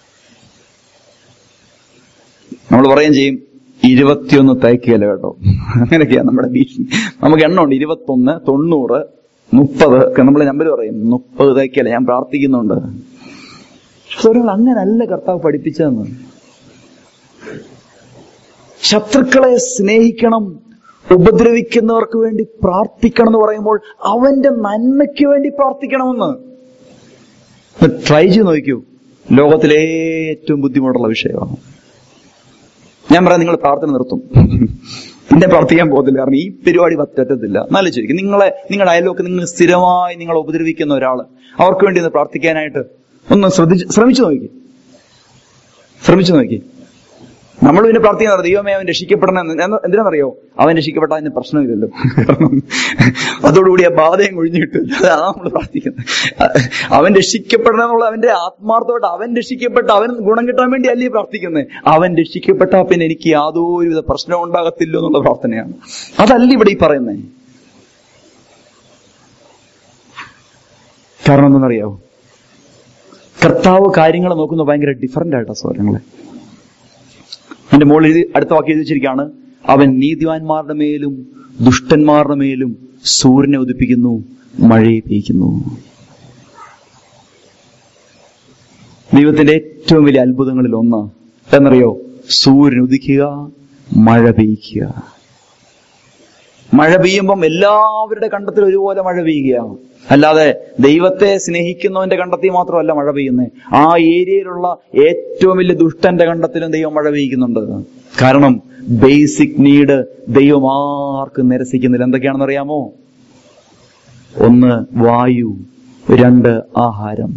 നമ്മൾ പറയുകയും ചെയ്യും, ഇരുപത്തിയൊന്ന് തയ്ക്കുകയല്ല കേട്ടോ, അങ്ങനെയൊക്കെയാ നമ്മുടെ ഭീഷണി. നമുക്ക് എണ്ണമുണ്ട്, ഇരുപത്തൊന്ന്, തൊണ്ണൂറ്, മുപ്പത് ഒക്കെ നമ്മൾ നമ്പർ പറയും. മുപ്പത് തയ്ക്കല്ല, ഞാൻ പ്രാർത്ഥിക്കുന്നുണ്ട്. സ്വരങ്ങൾ അങ്ങനല്ല കർത്താവ് പഠിപ്പിച്ചതെന്ന്. ശത്രുക്കളെ സ്നേഹിക്കണം, ഉപദ്രവിക്കുന്നവർക്ക് വേണ്ടി പ്രാർത്ഥിക്കണം എന്ന് പറയുമ്പോൾ അവന്റെ നന്മയ്ക്ക് വേണ്ടി പ്രാർത്ഥിക്കണമെന്ന്. ട്രൈ ചെയ്ത് നോക്കൂ, ലോകത്തിലെ ഏറ്റവും ബുദ്ധിമുട്ടുള്ള വിഷയമാണ്. ഞാൻ പറയാം, നിങ്ങൾ പ്രാർത്ഥന നിർത്തും, പിന്നെ പ്രാർത്ഥിക്കാൻ പോകത്തില്ല, കാരണം ഈ പരിപാടി പറ്റത്തില്ല. എന്നാലും ചോദിക്കും, നിങ്ങളെ നിങ്ങളുടെ അയൽവൊക്കെ നിങ്ങൾ സ്ഥിരമായി നിങ്ങളെ ഉപദ്രവിക്കുന്ന ഒരാള്, അവർക്ക് വേണ്ടി ഒന്ന് പ്രാർത്ഥിക്കാനായിട്ട് ഒന്ന് ശ്രദ്ധിച്ച് ശ്രമിച്ചു നോക്കി ശ്രമിച്ചു നോക്കി നമ്മൾ പിന്നെ പ്രാർത്ഥിക്കുന്ന ദൈവമേ അവൻ രക്ഷിക്കപ്പെടണം. എന്തിനാണെന്നറിയോ? അവൻ രക്ഷിക്കപ്പെട്ട അതിന് പ്രശ്നമില്ലല്ലോ, കാരണം അതോടുകൂടി ആ ബാധയും ഒഴിഞ്ഞു കിട്ടില്ല. അതാണ് നമ്മൾ പ്രാർത്ഥിക്കുന്നത്. അവൻ രക്ഷിക്കപ്പെടണം എന്നുള്ള അവന്റെ ആത്മാർത്ഥമായിട്ട് അവൻ രക്ഷിക്കപ്പെട്ട അവൻ ഗുണം കിട്ടാൻ വേണ്ടി അല്ലേ പ്രാർത്ഥിക്കുന്നത്. അവൻ രക്ഷിക്കപ്പെട്ടാൽ പിന്നെ എനിക്ക് യാതൊരുവിധ പ്രശ്നം ഉണ്ടാകത്തില്ലോ എന്നുള്ള പ്രാർത്ഥനയാണ്. അതല്ല ഇവിടെ ഈ പറയുന്നത്. കാരണം എന്തെന്നറിയാവോ? കർത്താവ് കാര്യങ്ങൾ നോക്കുന്നത് ഭയങ്കര ഡിഫറന്റ് ആയിട്ടാ സ്വരങ്ങളെ. എന്റെ മോളിൽ അടുത്ത വാക്യം എഴുതി വെച്ചിരിക്കുകയാണ്, അവൻ നീതിമാന്മാരുടെ മേലും ദുഷ്ടന്മാരുടെ മേലും സൂര്യനെ ഉദിപ്പിക്കുന്നു, മഴയെ പെയ്യ്ക്കുന്നു. ദൈവത്തിന്റെ ഏറ്റവും വലിയ അത്ഭുതങ്ങളിൽ ഒന്ന് എന്നറിയോ? സൂര്യൻ ഉദിക്കുക, മഴ പെയ്യ്ക്കുക. മഴ പെയ്യുമ്പം എല്ലാവരുടെ കണ്ടത്തിൽ ഒരുപോലെ മഴ പെയ്യുകയാണ്. അല്ലാതെ ദൈവത്തെ സ്നേഹിക്കുന്നവന്റെ കണ്ടത്തിൽ മാത്രമല്ല മഴ പെയ്യുന്നത്, ആ ഏരിയയിലുള്ള ഏറ്റവും വലിയ ദുഷ്ടന്റെ കണ്ടത്തിലും ദൈവം മഴ പെയ്യിക്കുന്നുണ്ട്. കാരണം ബേസിക് നീഡ് ദൈവം ആർക്കും നിരസിക്കുന്നില്ല. എന്തൊക്കെയാണെന്ന് അറിയാമോ? ഒന്ന് വായു, രണ്ട് ആഹാരം.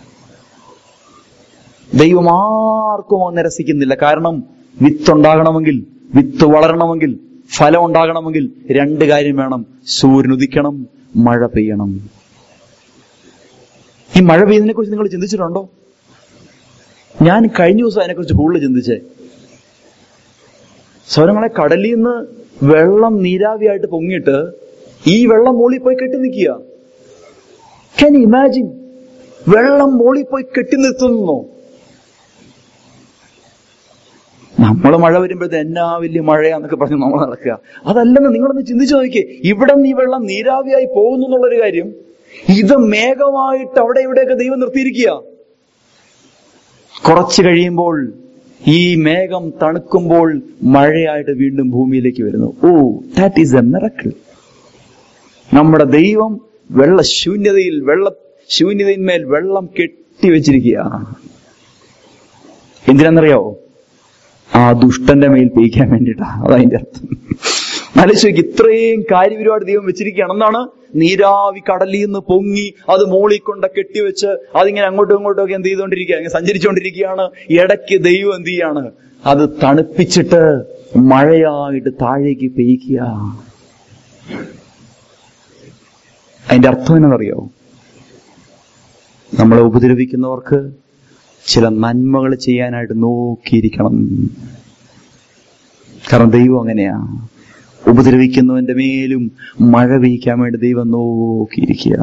ദൈവം ആർക്കും നിരസിക്കുന്നില്ല. കാരണം വിത്തുണ്ടാകണമെങ്കിൽ, വിത്ത് വളരണമെങ്കിൽ, ഫലം ഉണ്ടാകണമെങ്കിൽ രണ്ട് കാര്യം വേണം: സൂര്യൻ ഉദിക്കണം, മഴ പെയ്യണം. ഈ മഴ പെയ്യുന്നതിനെ കുറിച്ച് നിങ്ങൾ ചിന്തിച്ചിട്ടുണ്ടോ? ഞാൻ കഴിഞ്ഞ ദിവസം അതിനെക്കുറിച്ച് കൂടുതൽ ചിന്തിച്ചേ. സ്വരങ്ങളെ, കടലിൽ നിന്ന് വെള്ളം നീരാവിയായിട്ട് പൊങ്ങിയിട്ട് ഈ വെള്ളം മോളിൽ പോയി കെട്ടി നിൽക്കുക. Can you imagine? വെള്ളം മോളിൽ പോയി കെട്ടി നിർത്തുന്നോ? നമ്മൾ മഴ വരുമ്പോഴത്തെ എന്നാ വലിയ മഴയാന്നൊക്കെ പറഞ്ഞ് നമ്മൾ നടക്കുക. അതല്ലെന്ന് നിങ്ങളൊന്ന് ചിന്തിച്ചു നോക്കിയേ. ഇവിടെ നിന്ന് ഈ വെള്ളം നീരാവിയായി പോകുന്നു എന്നുള്ളൊരു കാര്യം, ഇത് മേഘമായിട്ട് അവിടെ ഇവിടെയൊക്കെ ദൈവം നിർത്തിയിരിക്കുക. കുറച്ച് കഴിയുമ്പോൾ ഈ മേഘം തണുക്കുമ്പോൾ മഴയായിട്ട് വീണ്ടും ഭൂമിയിലേക്ക് വരുന്നു. Oh, that is a miracle. നമ്മുടെ ദൈവം വെള്ള ശൂന്യതയിൽ വെള്ള ശൂന്യതയിന്മേൽ വെള്ളം കെട്ടിവെച്ചിരിക്കുക. എന്തിനാണെന്നറിയാവോ? ആ ദുഷ്ടന്റെ മേൽ പെയ്ക്കാൻ വേണ്ടിയിട്ടാ. അതതിന്റെ അർത്ഥം. ആലോചിച്ച് ഇത്രയും കാര്യപരിപാടി ദൈവം വെച്ചിരിക്കുകയാണ്. എന്താണ്? നീരാവി കടലിൽ നിന്ന് പൊങ്ങി അത് മോളിൽ കൊണ്ട് കെട്ടിവെച്ച് അതിങ്ങനെ അങ്ങോട്ടും ഇങ്ങോട്ടും ഒക്കെ എന്ത് ചെയ്തുകൊണ്ടിരിക്കുക, ഇങ്ങനെ സഞ്ചരിച്ചുകൊണ്ടിരിക്കുകയാണ്. ഇടയ്ക്ക് ദൈവം എന്ത് ചെയ്യാണ്? അത് തണുപ്പിച്ചിട്ട് മഴയായിട്ട് താഴേക്ക് പെയ്യ്ക്കുക. അതിന്റെ അർത്ഥം എന്നറിയോ? നമ്മളെ ഉപദ്രവിക്കുന്നവർക്ക് ചില നന്മകൾ ചെയ്യാനായിട്ട് നോക്കിയിരിക്കണം. കാരണം ദൈവം അങ്ങനെയാ. ഉപദ്രവിക്കുന്നവന്റെ മേലും മഴ പെയ്യ്ക്കാൻ വേണ്ടി ദൈവം നോക്കിയിരിക്കുക.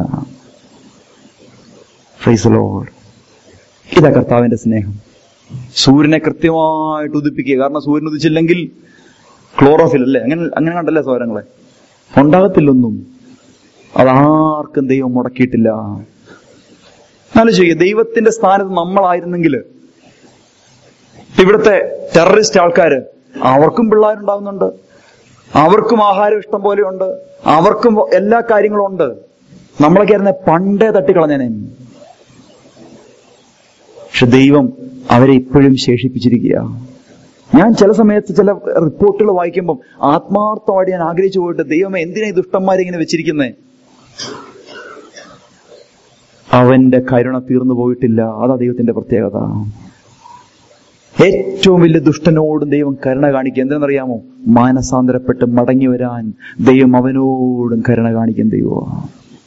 Price the Lord. ഇതാ കർത്താവിന്റെ സ്നേഹം. സൂര്യനെ കൃത്യമായിട്ട് ഉദിപ്പിക്കുക. കാരണം സൂര്യൻ ഉദിച്ചില്ലെങ്കിൽ ക്ലോറോഫിൽ അല്ലേ, അങ്ങനെ അങ്ങനെ കണ്ടല്ലേ സ്വരങ്ങളെ, ഉണ്ടാകത്തില്ലൊന്നും. അതാർക്കും ദൈവം മുടക്കിയിട്ടില്ല. ആലോചിക്കുക, ദൈവത്തിന്റെ സ്ഥാനത്ത് നമ്മളായിരുന്നെങ്കിൽ, ഇവിടുത്തെ ടെററിസ്റ്റ് ആൾക്കാര്, അവർക്കും പിള്ളേരുണ്ടാകുന്നുണ്ട്, അവർക്കും ആഹാരം ഇഷ്ടം പോലെയുണ്ട്, അവർക്കും എല്ലാ കാര്യങ്ങളും ഉണ്ട്. നമ്മളൊക്കെ ആയിരുന്നെ പണ്ടേ തട്ടിക്കളഞ്ഞേനെ. പക്ഷെ ദൈവം അവരെ ഇപ്പോഴും ശേഷിപ്പിച്ചിരിക്കുക. ഞാൻ ചില സമയത്ത് ചില റിപ്പോർട്ടുകൾ വായിക്കുമ്പം ആത്മാർത്ഥമായിട്ട് ഞാൻ ആഗ്രഹിച്ചു പോയിട്ട്, ദൈവമേ എന്തിനാ ഈ ദുഷ്ടന്മാരെ ഇങ്ങനെ വെച്ചിരിക്കുന്നേ? അവന്റെ കരുണ തീർന്നു പോയിട്ടില്ല. അതാ ദൈവത്തിന്റെ പ്രത്യേകത. ഏറ്റവും വലിയ ദുഷ്ടനോടും ദൈവം കരുണ കാണിക്കുക. എന്തെന്നറിയാമോ? മാനസാന്തരപ്പെട്ട് മടങ്ങി വരാൻ ദൈവം അവനോടും കരുണ കാണിക്കും. ദൈവം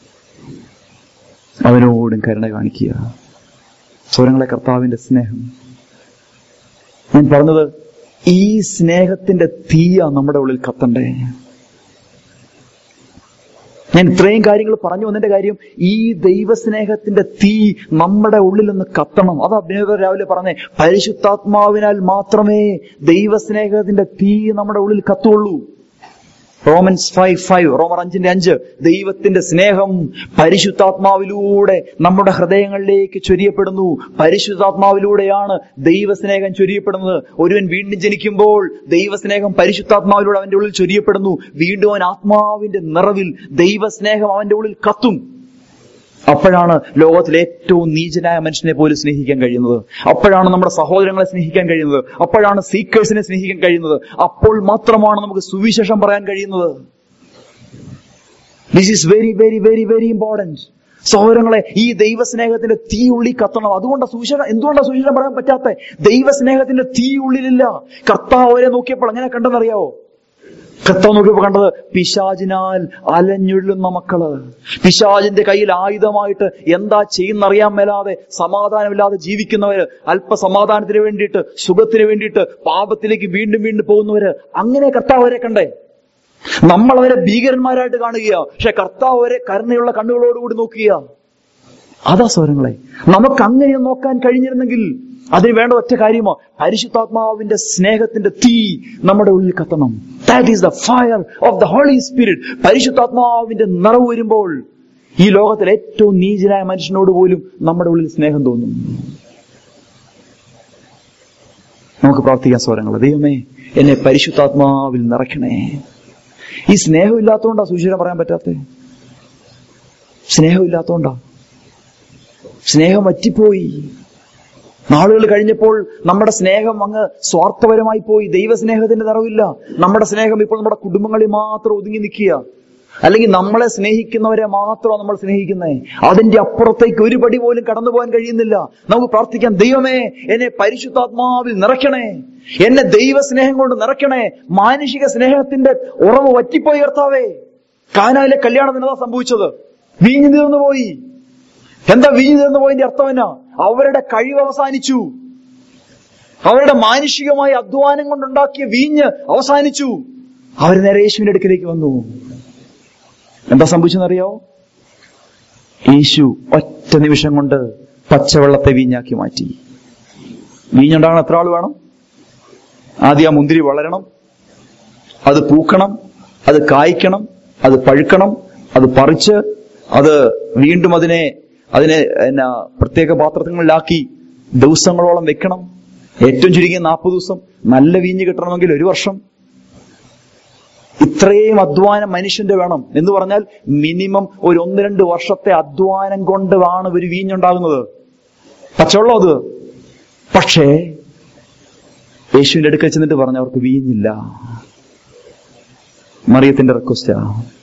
അവനോടും കരുണ കാണിക്കുക. സ്വരങ്ങളെ കർത്താവിന്റെ സ്നേഹം. ഞാൻ പറഞ്ഞത്, ഈ സ്നേഹത്തിന്റെ തീയ നമ്മുടെ ഉള്ളിൽ കത്തണ്ടേ. ഞാൻ ഇത്രയും കാര്യങ്ങൾ പറഞ്ഞു വന്നതിന്റെ കാര്യം, ഈ ദൈവസ്നേഹത്തിന്റെ തീ നമ്മുടെ ഉള്ളിൽ നിന്ന് കത്തണം. അതാ അഭിനേതാ രാവിലെ പറഞ്ഞേ, പരിശുദ്ധാത്മാവിനാൽ മാത്രമേ ദൈവസ്നേഹത്തിന്റെ തീ നമ്മുടെ ഉള്ളിൽ കത്തുള്ളൂ. റോമൻസ് ഫൈവ് ഫൈവ് റോമർ അഞ്ചിന്റെ അഞ്ച് ദൈവത്തിന്റെ സ്നേഹം പരിശുദ്ധാത്മാവിലൂടെ നമ്മുടെ ഹൃദയങ്ങളിലേക്ക് ചൊരിയപ്പെടുന്നു. പരിശുദ്ധാത്മാവിലൂടെയാണ് ദൈവസ്നേഹം ചൊരിയപ്പെടുന്നത്. ഒരുവൻ വീണ്ടും ജനിക്കുമ്പോൾ ദൈവസ്നേഹം പരിശുദ്ധാത്മാവിലൂടെ അവന്റെ ഉള്ളിൽ ചൊരിയപ്പെടുന്നു. വീണ്ടും അവൻ ആത്മാവിന്റെ നിറവിൽ ദൈവസ്നേഹം അവന്റെ ഉള്ളിൽ കത്തും. അപ്പോഴാണ് ലോകത്തിലെ ഏറ്റവും നീചനായ മനുഷ്യനെ പോലും സ്നേഹിക്കാൻ കഴിയുന്നത്. അപ്പോഴാണ് നമ്മുടെ സഹോദരങ്ങളെ സ്നേഹിക്കാൻ കഴിയുന്നത്. അപ്പോഴാണ് സീക്കേഴ്സിനെ സ്നേഹിക്കാൻ കഴിയുന്നത്. അപ്പോൾ മാത്രമാണ് നമുക്ക് സുവിശേഷം പറയാൻ കഴിയുന്നത്. This is very very very very important. സഹോദരങ്ങളെ, ഈ ദൈവസ്നേഹത്തിന്റെ തീ ഉള്ളി കത്തണം. അതുകൊണ്ടാണ് സുവിശേഷം എന്തുകൊണ്ടാണ് സുവിശേഷം പറയാൻ പറ്റാത്ത? ദൈവസ്നേഹത്തിന്റെ തീ ഉള്ളിലില്ല. കർത്താവ് അവരെ നോക്കിയപ്പോൾ എങ്ങനെ കണ്ടെന്നറിയാവോ? കർത്താവ് നോക്കിയപ്പോ കണ്ടത് പിശാചിനാൽ അലഞ്ഞുള്ളുന്ന മക്കള്, പിശാചിന്റെ കയ്യിൽ ആയുധമായിട്ട് എന്താ ചെയ്യുന്നറിയാൻ മേലാതെ സമാധാനമില്ലാതെ ജീവിക്കുന്നവര്, അല്പ സമാധാനത്തിന് വേണ്ടിയിട്ട്, സുഖത്തിന് വേണ്ടിയിട്ട് പാപത്തിലേക്ക് വീണ്ടും വീണ്ടും പോകുന്നവര്. അങ്ങനെ കർത്താവ് അവരെ കണ്ടേ. നമ്മൾ അവരെ ഭീകരന്മാരായിട്ട് കാണുകയാ, പക്ഷെ കർത്താവ് അവരെ കരുണയുള്ള കണ്ണുകളോടുകൂടി നോക്കുക. അതാ സ്വരങ്ങളെ, നമുക്ക് അങ്ങനെ നോക്കാൻ കഴിഞ്ഞിരുന്നെങ്കിൽ അതിന് വേണ്ട ഒറ്റ കാര്യമോ, പരിശുദ്ധാത്മാവിന്റെ സ്നേഹത്തിന്റെ തീ നമ്മുടെ ഉള്ളിൽ കത്തണം. That is the fire of the Holy Spirit. പരിശുദ്ധാത്മാവിന്റെ നിറവ് വരുമ്പോൾ ഈ ലോകത്തിലെ ഏറ്റവും നീചനായ മനുഷ്യനോട് പോലും നമ്മുടെ ഉള്ളിൽ സ്നേഹം തോന്നും. നമുക്ക് പ്രാർത്ഥിക്കാൻ സ്വരങ്ങൾ. ദൈവമേ, എന്നെ പരിശുദ്ധാത്മാവിൽ നിറയ്ക്കണേ. ഈ സ്നേഹമില്ലാത്തതുകൊണ്ടാ സുവിശേഷം പറയാൻ പറ്റാത്തേ. സ്നേഹമില്ലാത്തതുകൊണ്ടാ. സ്നേഹം വറ്റിപ്പോയി. നാളുകൾ കഴിഞ്ഞപ്പോൾ നമ്മുടെ സ്നേഹം അങ്ങ് സ്വാർത്ഥപരമായി പോയി. ദൈവസ്നേഹത്തിന്റെ നിറവില്ല. നമ്മുടെ സ്നേഹം ഇപ്പോൾ നമ്മുടെ കുടുംബങ്ങളിൽ മാത്രം ഒതുങ്ങി നിൽക്കുക. അല്ലെങ്കിൽ നമ്മളെ സ്നേഹിക്കുന്നവരെ മാത്രമാണ് നമ്മൾ സ്നേഹിക്കുന്നത്. അതിന്റെ അപ്പുറത്തേക്ക് ഒരു പടി പോലും കടന്നു പോകാൻ കഴിയുന്നില്ല. നമുക്ക് പ്രാർത്ഥിക്കാം, ദൈവമേ, എന്നെ പരിശുദ്ധാത്മാവിൽ നിറയ്ക്കണേ. എന്നെ ദൈവസ്നേഹം കൊണ്ട് നിറയ്ക്കണേ. മാനുഷിക സ്നേഹത്തിന്റെ ഉറവ് വറ്റിപ്പോയി കർത്താവേ. കാനായിലെ കല്യാണത്തിന് എന്താ സംഭവിച്ചത്? വീഞ്ഞു തീർന്നു പോയി. എന്താ വീഞ്ഞു തീർന്നു പോയതിന്റെ അർത്ഥം എന്നാ? അവരുടെ കഴിവ് അവസാനിച്ചു. അവരുടെ മാനുഷികമായ അധ്വാനം കൊണ്ടുണ്ടാക്കിയ വീഞ്ഞ് അവസാനിച്ചു. അവർ നേരെ യേശുവിന്റെ അടുക്കിലേക്ക് വന്നു. എന്താ സംഭവിച്ചെന്നറിയോ? യേശു ഒറ്റ നിമിഷം കൊണ്ട് പച്ചവെള്ളത്തെ വീഞ്ഞാക്കി മാറ്റി. വീഞ്ഞുണ്ടാകണം എത്ര ആൾ വേണം? ആദ്യം ആ മുന്തിരി വളരണം, അത് പൂക്കണം, അത് കായ്ക്കണം, അത് പഴുക്കണം, അത് പറിച്ച് അത് വീണ്ടും അതിനെ അതിനെ എന്നാ പ്രത്യേക പാത്രങ്ങളിലാക്കി ദിവസങ്ങളോളം വെക്കണം. ഏറ്റവും ചുരുങ്ങിയ നാൽപ്പത് ദിവസം. നല്ല വീഞ്ഞ് കിട്ടണമെങ്കിൽ ഒരു വർഷം. ഇത്രയും അധ്വാനം മനുഷ്യന്റെ വേണം എന്ന് പറഞ്ഞാൽ മിനിമം ഒരു ഒന്ന് രണ്ട് വർഷത്തെ അധ്വാനം കൊണ്ടാണ് ഒരു വീഞ്ഞുണ്ടാകുന്നത്. പച്ചവെള്ളം അത്. പക്ഷേ യേശുവിന്റെ അടുക്കൽ ചെന്നിട്ട് പറഞ്ഞ അവർക്ക് വീഞ്ഞില്ല. മറിയത്തിന്റെ റിക്വസ്റ്റാ.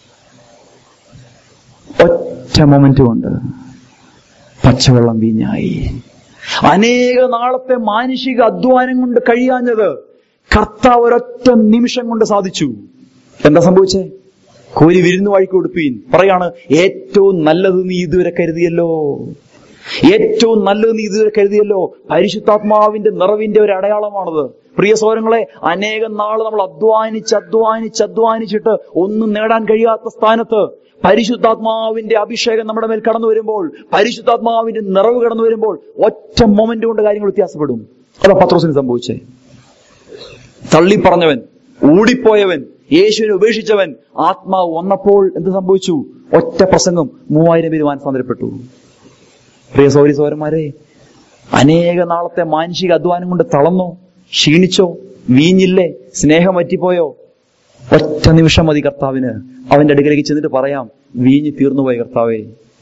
ഒറ്റ മൊമെന്റ് കൊണ്ട് പച്ചവെള്ളം വീഞ്ഞായി. അനേക നാളത്തെ മാനുഷിക അധ്വാനം കൊണ്ട് കഴിയാഞ്ഞത് കർത്താവ് ഒരൊറ്റ നിമിഷം കൊണ്ട് സാധിച്ചു. എന്താ സംഭവിച്ചേ? കോരി വിരുന്ന് വഴിക്ക് കൊടുപ്പീൻ. പറയാണ്, ഏറ്റവും നല്ലത് നീ ഇതുവരെ കരുതിയല്ലോ. ഏറ്റവും നല്ലത് നീ ഇതുവരെ കരുതിയല്ലോ. പരിശുദ്ധാത്മാവിന്റെ നിറവിന്റെ ഒരു അടയാളമാണത്. പ്രിയ സഹോദരങ്ങളെ, അനേകം നാള് നമ്മൾ അധ്വാനിച്ച് അധ്വാനിച്ച് അധ്വാനിച്ചിട്ട് ഒന്നും നേടാൻ കഴിയാത്ത സ്ഥാനത്ത് പരിശുദ്ധാത്മാവിന്റെ അഭിഷേകം നമ്മുടെ മേൽ കടന്നു വരുമ്പോൾ, പരിശുദ്ധാത്മാവിന്റെ നിറവ് കടന്നു വരുമ്പോൾ ഒറ്റ മൊമെന്റ് കൊണ്ട് കാര്യങ്ങൾ വ്യത്യാസപ്പെടും. അതാ പത്രോസിന് സംഭവിച്ചേ. തള്ളിപ്പറഞ്ഞവൻ, ഓടിപ്പോയവൻ, യേശുവിനെ ഉപേക്ഷിച്ചവൻ, ആത്മാവ് വന്നപ്പോൾ എന്ത് സംഭവിച്ചു? ഒറ്റ പ്രസംഗം, മൂവായിരം പേര് മാനസാന്തരപ്പെട്ടു. പ്രിയ സഹോദരി സഹോദരന്മാരെ, അനേക നാളത്തെ മാനസിക അധ്വാനം കൊണ്ട് തളർന്നോ, ക്ഷീണിച്ചോ, വീഞ്ഞില്ലേ, സ്നേഹം വറ്റിപ്പോയോ? ഒറ്റ നിമിഷം മതി കർത്താവിന് അവന്റെ അടുക്കലേക്ക് ചെന്നിട്ട് പറയാം, വീഞ്ഞ് തീർന്നുപോയി കർത്താവേ.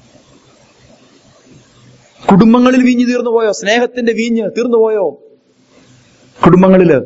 കുടുംബങ്ങളിൽ വീഞ്ഞ് തീർന്നുപോയോ? സ്നേഹത്തിന്റെ വീഞ്ഞ് തീർന്നുപോയോ? കുടുംബങ്ങളില്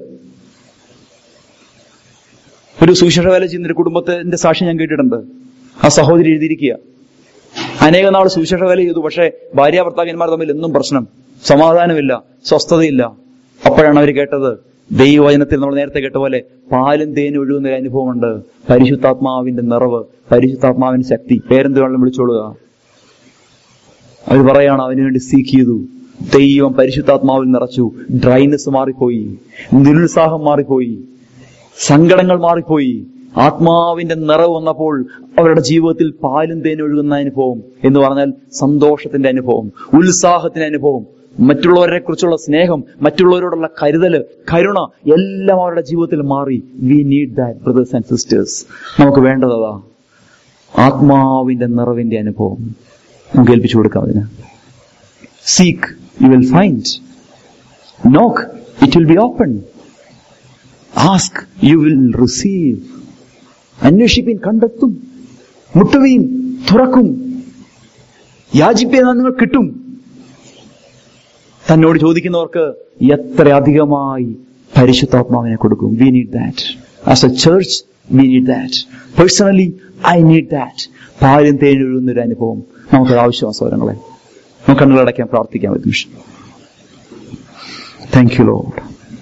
ഒരു സുവിശേഷ വേല ചെയ്യുന്നൊരു കുടുംബത്തിന്റെ സാക്ഷി ഞാൻ കേട്ടിട്ടുണ്ട്. ആ സഹോദരി എഴുതിയിരിക്കുക, അനേക നാൾ സുവിശേഷ വേല ചെയ്തു, പക്ഷെ ഭാര്യ ഭർത്താക്കന്മാർ തമ്മിൽ എന്നും പ്രശ്നം, സമാധാനമില്ല, സ്വസ്ഥതയില്ല. അപ്പോഴാണ് അവർ കേട്ടത്, ദൈവവചനത്തിൽ നമ്മൾ നേരത്തെ കേട്ട പോലെ പാലും തേനും ഒഴുകുന്ന ഒരു അനുഭവമുണ്ട്. പരിശുദ്ധാത്മാവിന്റെ നിറവ്, പരിശുദ്ധാത്മാവിന്റെ ശക്തി, പേരെന്തുവേണമെങ്കിലും വിളിച്ചോളുക. അവർ പറയാണ്, അവനുവേണ്ടി സീക്ക് ചെയ്തു. ദൈവം പരിശുദ്ധാത്മാവിൽ നിറച്ചു. ഡ്രൈനെസ് മാറിപ്പോയി, നിരുത്സാഹം മാറിപ്പോയി, സങ്കടങ്ങൾ മാറിപ്പോയി. ആത്മാവിന്റെ നിറവ് വന്നപ്പോൾ അവരുടെ ജീവിതത്തിൽ പാലും തേനും ഒഴുകുന്ന അനുഭവം എന്ന് പറഞ്ഞാൽ സന്തോഷത്തിന്റെ അനുഭവം, ഉത്സാഹത്തിന്റെ അനുഭവം, മറ്റുള്ളവരെ കുറിച്ചുള്ള സ്നേഹം, മറ്റുള്ളവരോടുള്ള കരുതല്, കരുണ എല്ലാം അവരുടെ ജീവിതത്തിൽ മാറി. We need that brothers and sisters. നമുക്ക് വേണ്ടതാ ആത്മാവിന്റെ നിറവിന്റെ അനുഭവം. നമുക്ക് ഏൽപ്പിച്ചു കൊടുക്കാം അതിന്. Seek, you will find. Knock, it will be open. Ask, you will receive. അന്വേഷിപ്പീൻ, കണ്ടെത്തും. മുട്ടുവീൻ, തുറക്കും. യാചിപ്പീൻ, നിങ്ങൾ കിട്ടും. തന്നോട് ചോദിക്കുന്നവർക്ക് എത്ര അധികമായി പരിശുദ്ധാത്മാവിനെ കൊടുക്കും. We need that. As a church we need that. Personally I need that. പാലും തേനും ഒഴുകുന്നൊരു അനുഭവം നമുക്കത് ആവശ്യമാണ്. സഹോദരങ്ങളെ, നമുക്ക് കണ്ണുകളടയ്ക്കാൻ പ്രാർത്ഥിക്കാം ഒരു നിമിഷം. Thank you Lord.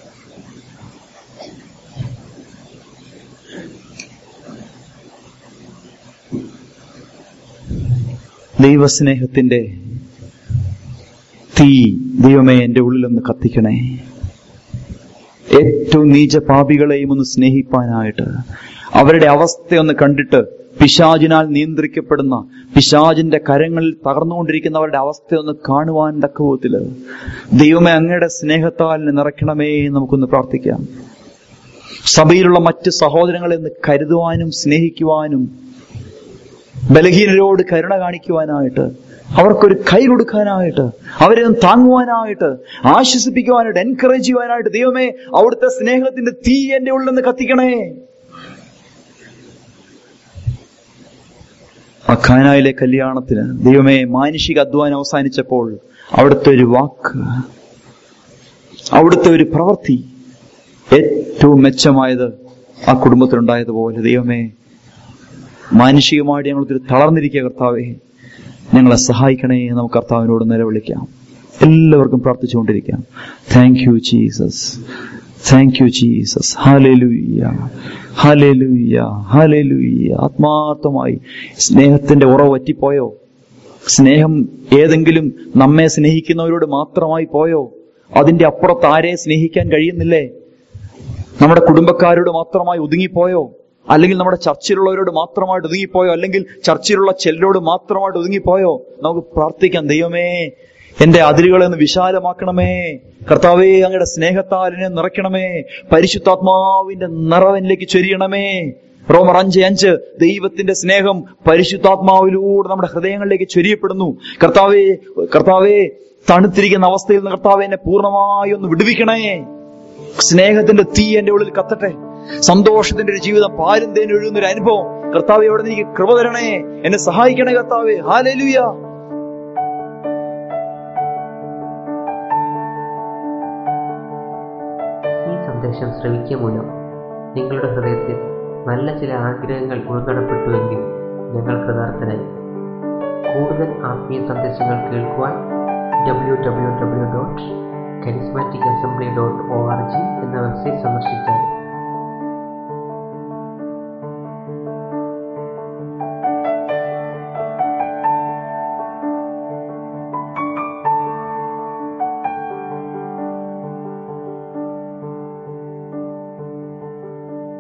ദൈവസ്നേഹത്തിന്റെ തീ ദൈവമേ എന്റെ ഉള്ളിലൊന്ന് കത്തിക്കണേ. ഏറ്റവും നീച പാപികളെയും ഒന്ന് സ്നേഹിപ്പാനായിട്ട്, അവരുടെ അവസ്ഥയൊന്ന് കണ്ടിട്ട് പിശാചിനാൽ നിയന്ത്രിക്കപ്പെടുന്ന, പിശാചിന്റെ കരങ്ങളിൽ തകർന്നുകൊണ്ടിരിക്കുന്നവരുടെ അവസ്ഥയൊന്ന് കാണുവാൻ തക്കവിധത്തില് ദൈവമേ അങ്ങയുടെ സ്നേഹത്താൽ നിറയ്ക്കണമേ. നമുക്കൊന്ന് പ്രാർത്ഥിക്കാം. സഭയിലുള്ള മറ്റ് സഹോദരങ്ങളെ ഒന്ന് കരുതുവാനും സ്നേഹിക്കുവാനും, ബലഹീനരോട് കരുണ കാണിക്കുവാനായിട്ട്, അവർക്കൊരു കൈ കൊടുക്കാനായിട്ട്, അവരെ ഒന്ന് താങ്ങുവാനായിട്ട്, ആശ്വസിപ്പിക്കുവാനായിട്ട്, എൻകറേജ് ചെയ്യുവാനായിട്ട് ദൈവമേ അവിടുത്തെ സ്നേഹത്തിന്റെ തീ എന്റെ ഉള്ളിൽ നിന്ന് കത്തിക്കണേ. ആ ഖാനായിലെ കല്യാണത്തിന് ദൈവമേ മാനുഷിക അധ്വാനം അവസാനിച്ചപ്പോൾ അവിടുത്തെ ഒരു വാക്ക്, അവിടുത്തെ ഒരു പ്രവൃത്തി ഏറ്റവും മെച്ചമായത് ആ കുടുംബത്തിലുണ്ടായതുപോലെ ദൈവമേ മാനുഷികമായിട്ട് ഞങ്ങളൊരു തളർന്നിരിക്കുക കർത്താവേ, ഞങ്ങളെ സഹായിക്കണേ. നമുക്ക് കർത്താവിനോട് നിലവിളിക്കാം. എല്ലാവർക്കും പ്രാർത്ഥിച്ചുകൊണ്ടിരിക്കാം. Thank you Jesus, thank you Jesus. Hallelujah, hallelujah, hallelujah. ആത്മാർത്ഥമായി സ്നേഹത്തിന്റെ ഉറവ് വറ്റിപ്പോയോ? സ്നേഹം ഏതെങ്കിലും നമ്മെ സ്നേഹിക്കുന്നവരോട് മാത്രമായി പോയോ? അതിന്റെ അപ്പുറത്ത് ആരെ സ്നേഹിക്കാൻ കഴിയുന്നില്ലേ? നമ്മുടെ കുടുംബക്കാരോട് മാത്രമായി ഒതുങ്ങിപ്പോയോ? അല്ലെങ്കിൽ നമ്മുടെ ചർച്ചിലുള്ളവരോട് മാത്രമായിട്ട് ഒതുങ്ങിപ്പോയോ? അല്ലെങ്കിൽ ചർച്ചിലുള്ള ചെല്ലോട് മാത്രമായിട്ട് ഒതുങ്ങിപ്പോയോ? നമുക്ക് പ്രാർത്ഥിക്കാം. ദൈവമേ എന്റെ അതിരുകളെ ഒന്ന് വിശാലമാക്കണമേ. കർത്താവേ അങ്ങയുടെ സ്നേഹത്താൽ എന്നെ നിറയ്ക്കണമേ. പരിശുദ്ധാത്മാവിന്റെ നിറവിലേക്ക് ചൊരിയണമേ. റോമർ അഞ്ച് അഞ്ച് ദൈവത്തിന്റെ സ്നേഹം പരിശുദ്ധാത്മാവിലൂടെ നമ്മുടെ ഹൃദയങ്ങളിലേക്ക് ചൊരിയപ്പെടുന്നു. കർത്താവേ കർത്താവേ തണുത്തിരിക്കുന്ന അവസ്ഥയിൽ നിന്ന് കർത്താവേ എന്നെ പൂർണ്ണമായി ഒന്ന് വിടുവിക്കണേ. സ്നേഹത്തിന്റെ തീ എന്റെ ഉള്ളിൽ കത്തട്ടെ. സന്തോഷത്തിന്റെ ഒരു ജീവിതം, പാലും തേനും ഒഴുകുന്ന ഒരു അനുഭവം കർത്താവേ അവിടെ എനിക്ക് കൃപ തരണേ. എന്നെ സഹായിക്കണേ കർത്താവേ. ഹല്ലേലൂയ. ഈ സന്ദേശം ശ്രവിക്കുക മൂലം നിങ്ങളുടെ ഹൃദയത്തിൽ നല്ല ചില ആഗ്രഹങ്ങൾ ഉൾക്കടപ്പെട്ടുവെങ്കിൽ ഞങ്ങൾ കൃതാർത്ഥരായി. കൂടുതൽ ആത്മീയ സന്ദേശങ്ങൾ കേൾക്കുവാൻ W W W dot charismatic assembly dot O R G എന്ന വെബ്സൈറ്റ് സന്ദർശിച്ചാൽ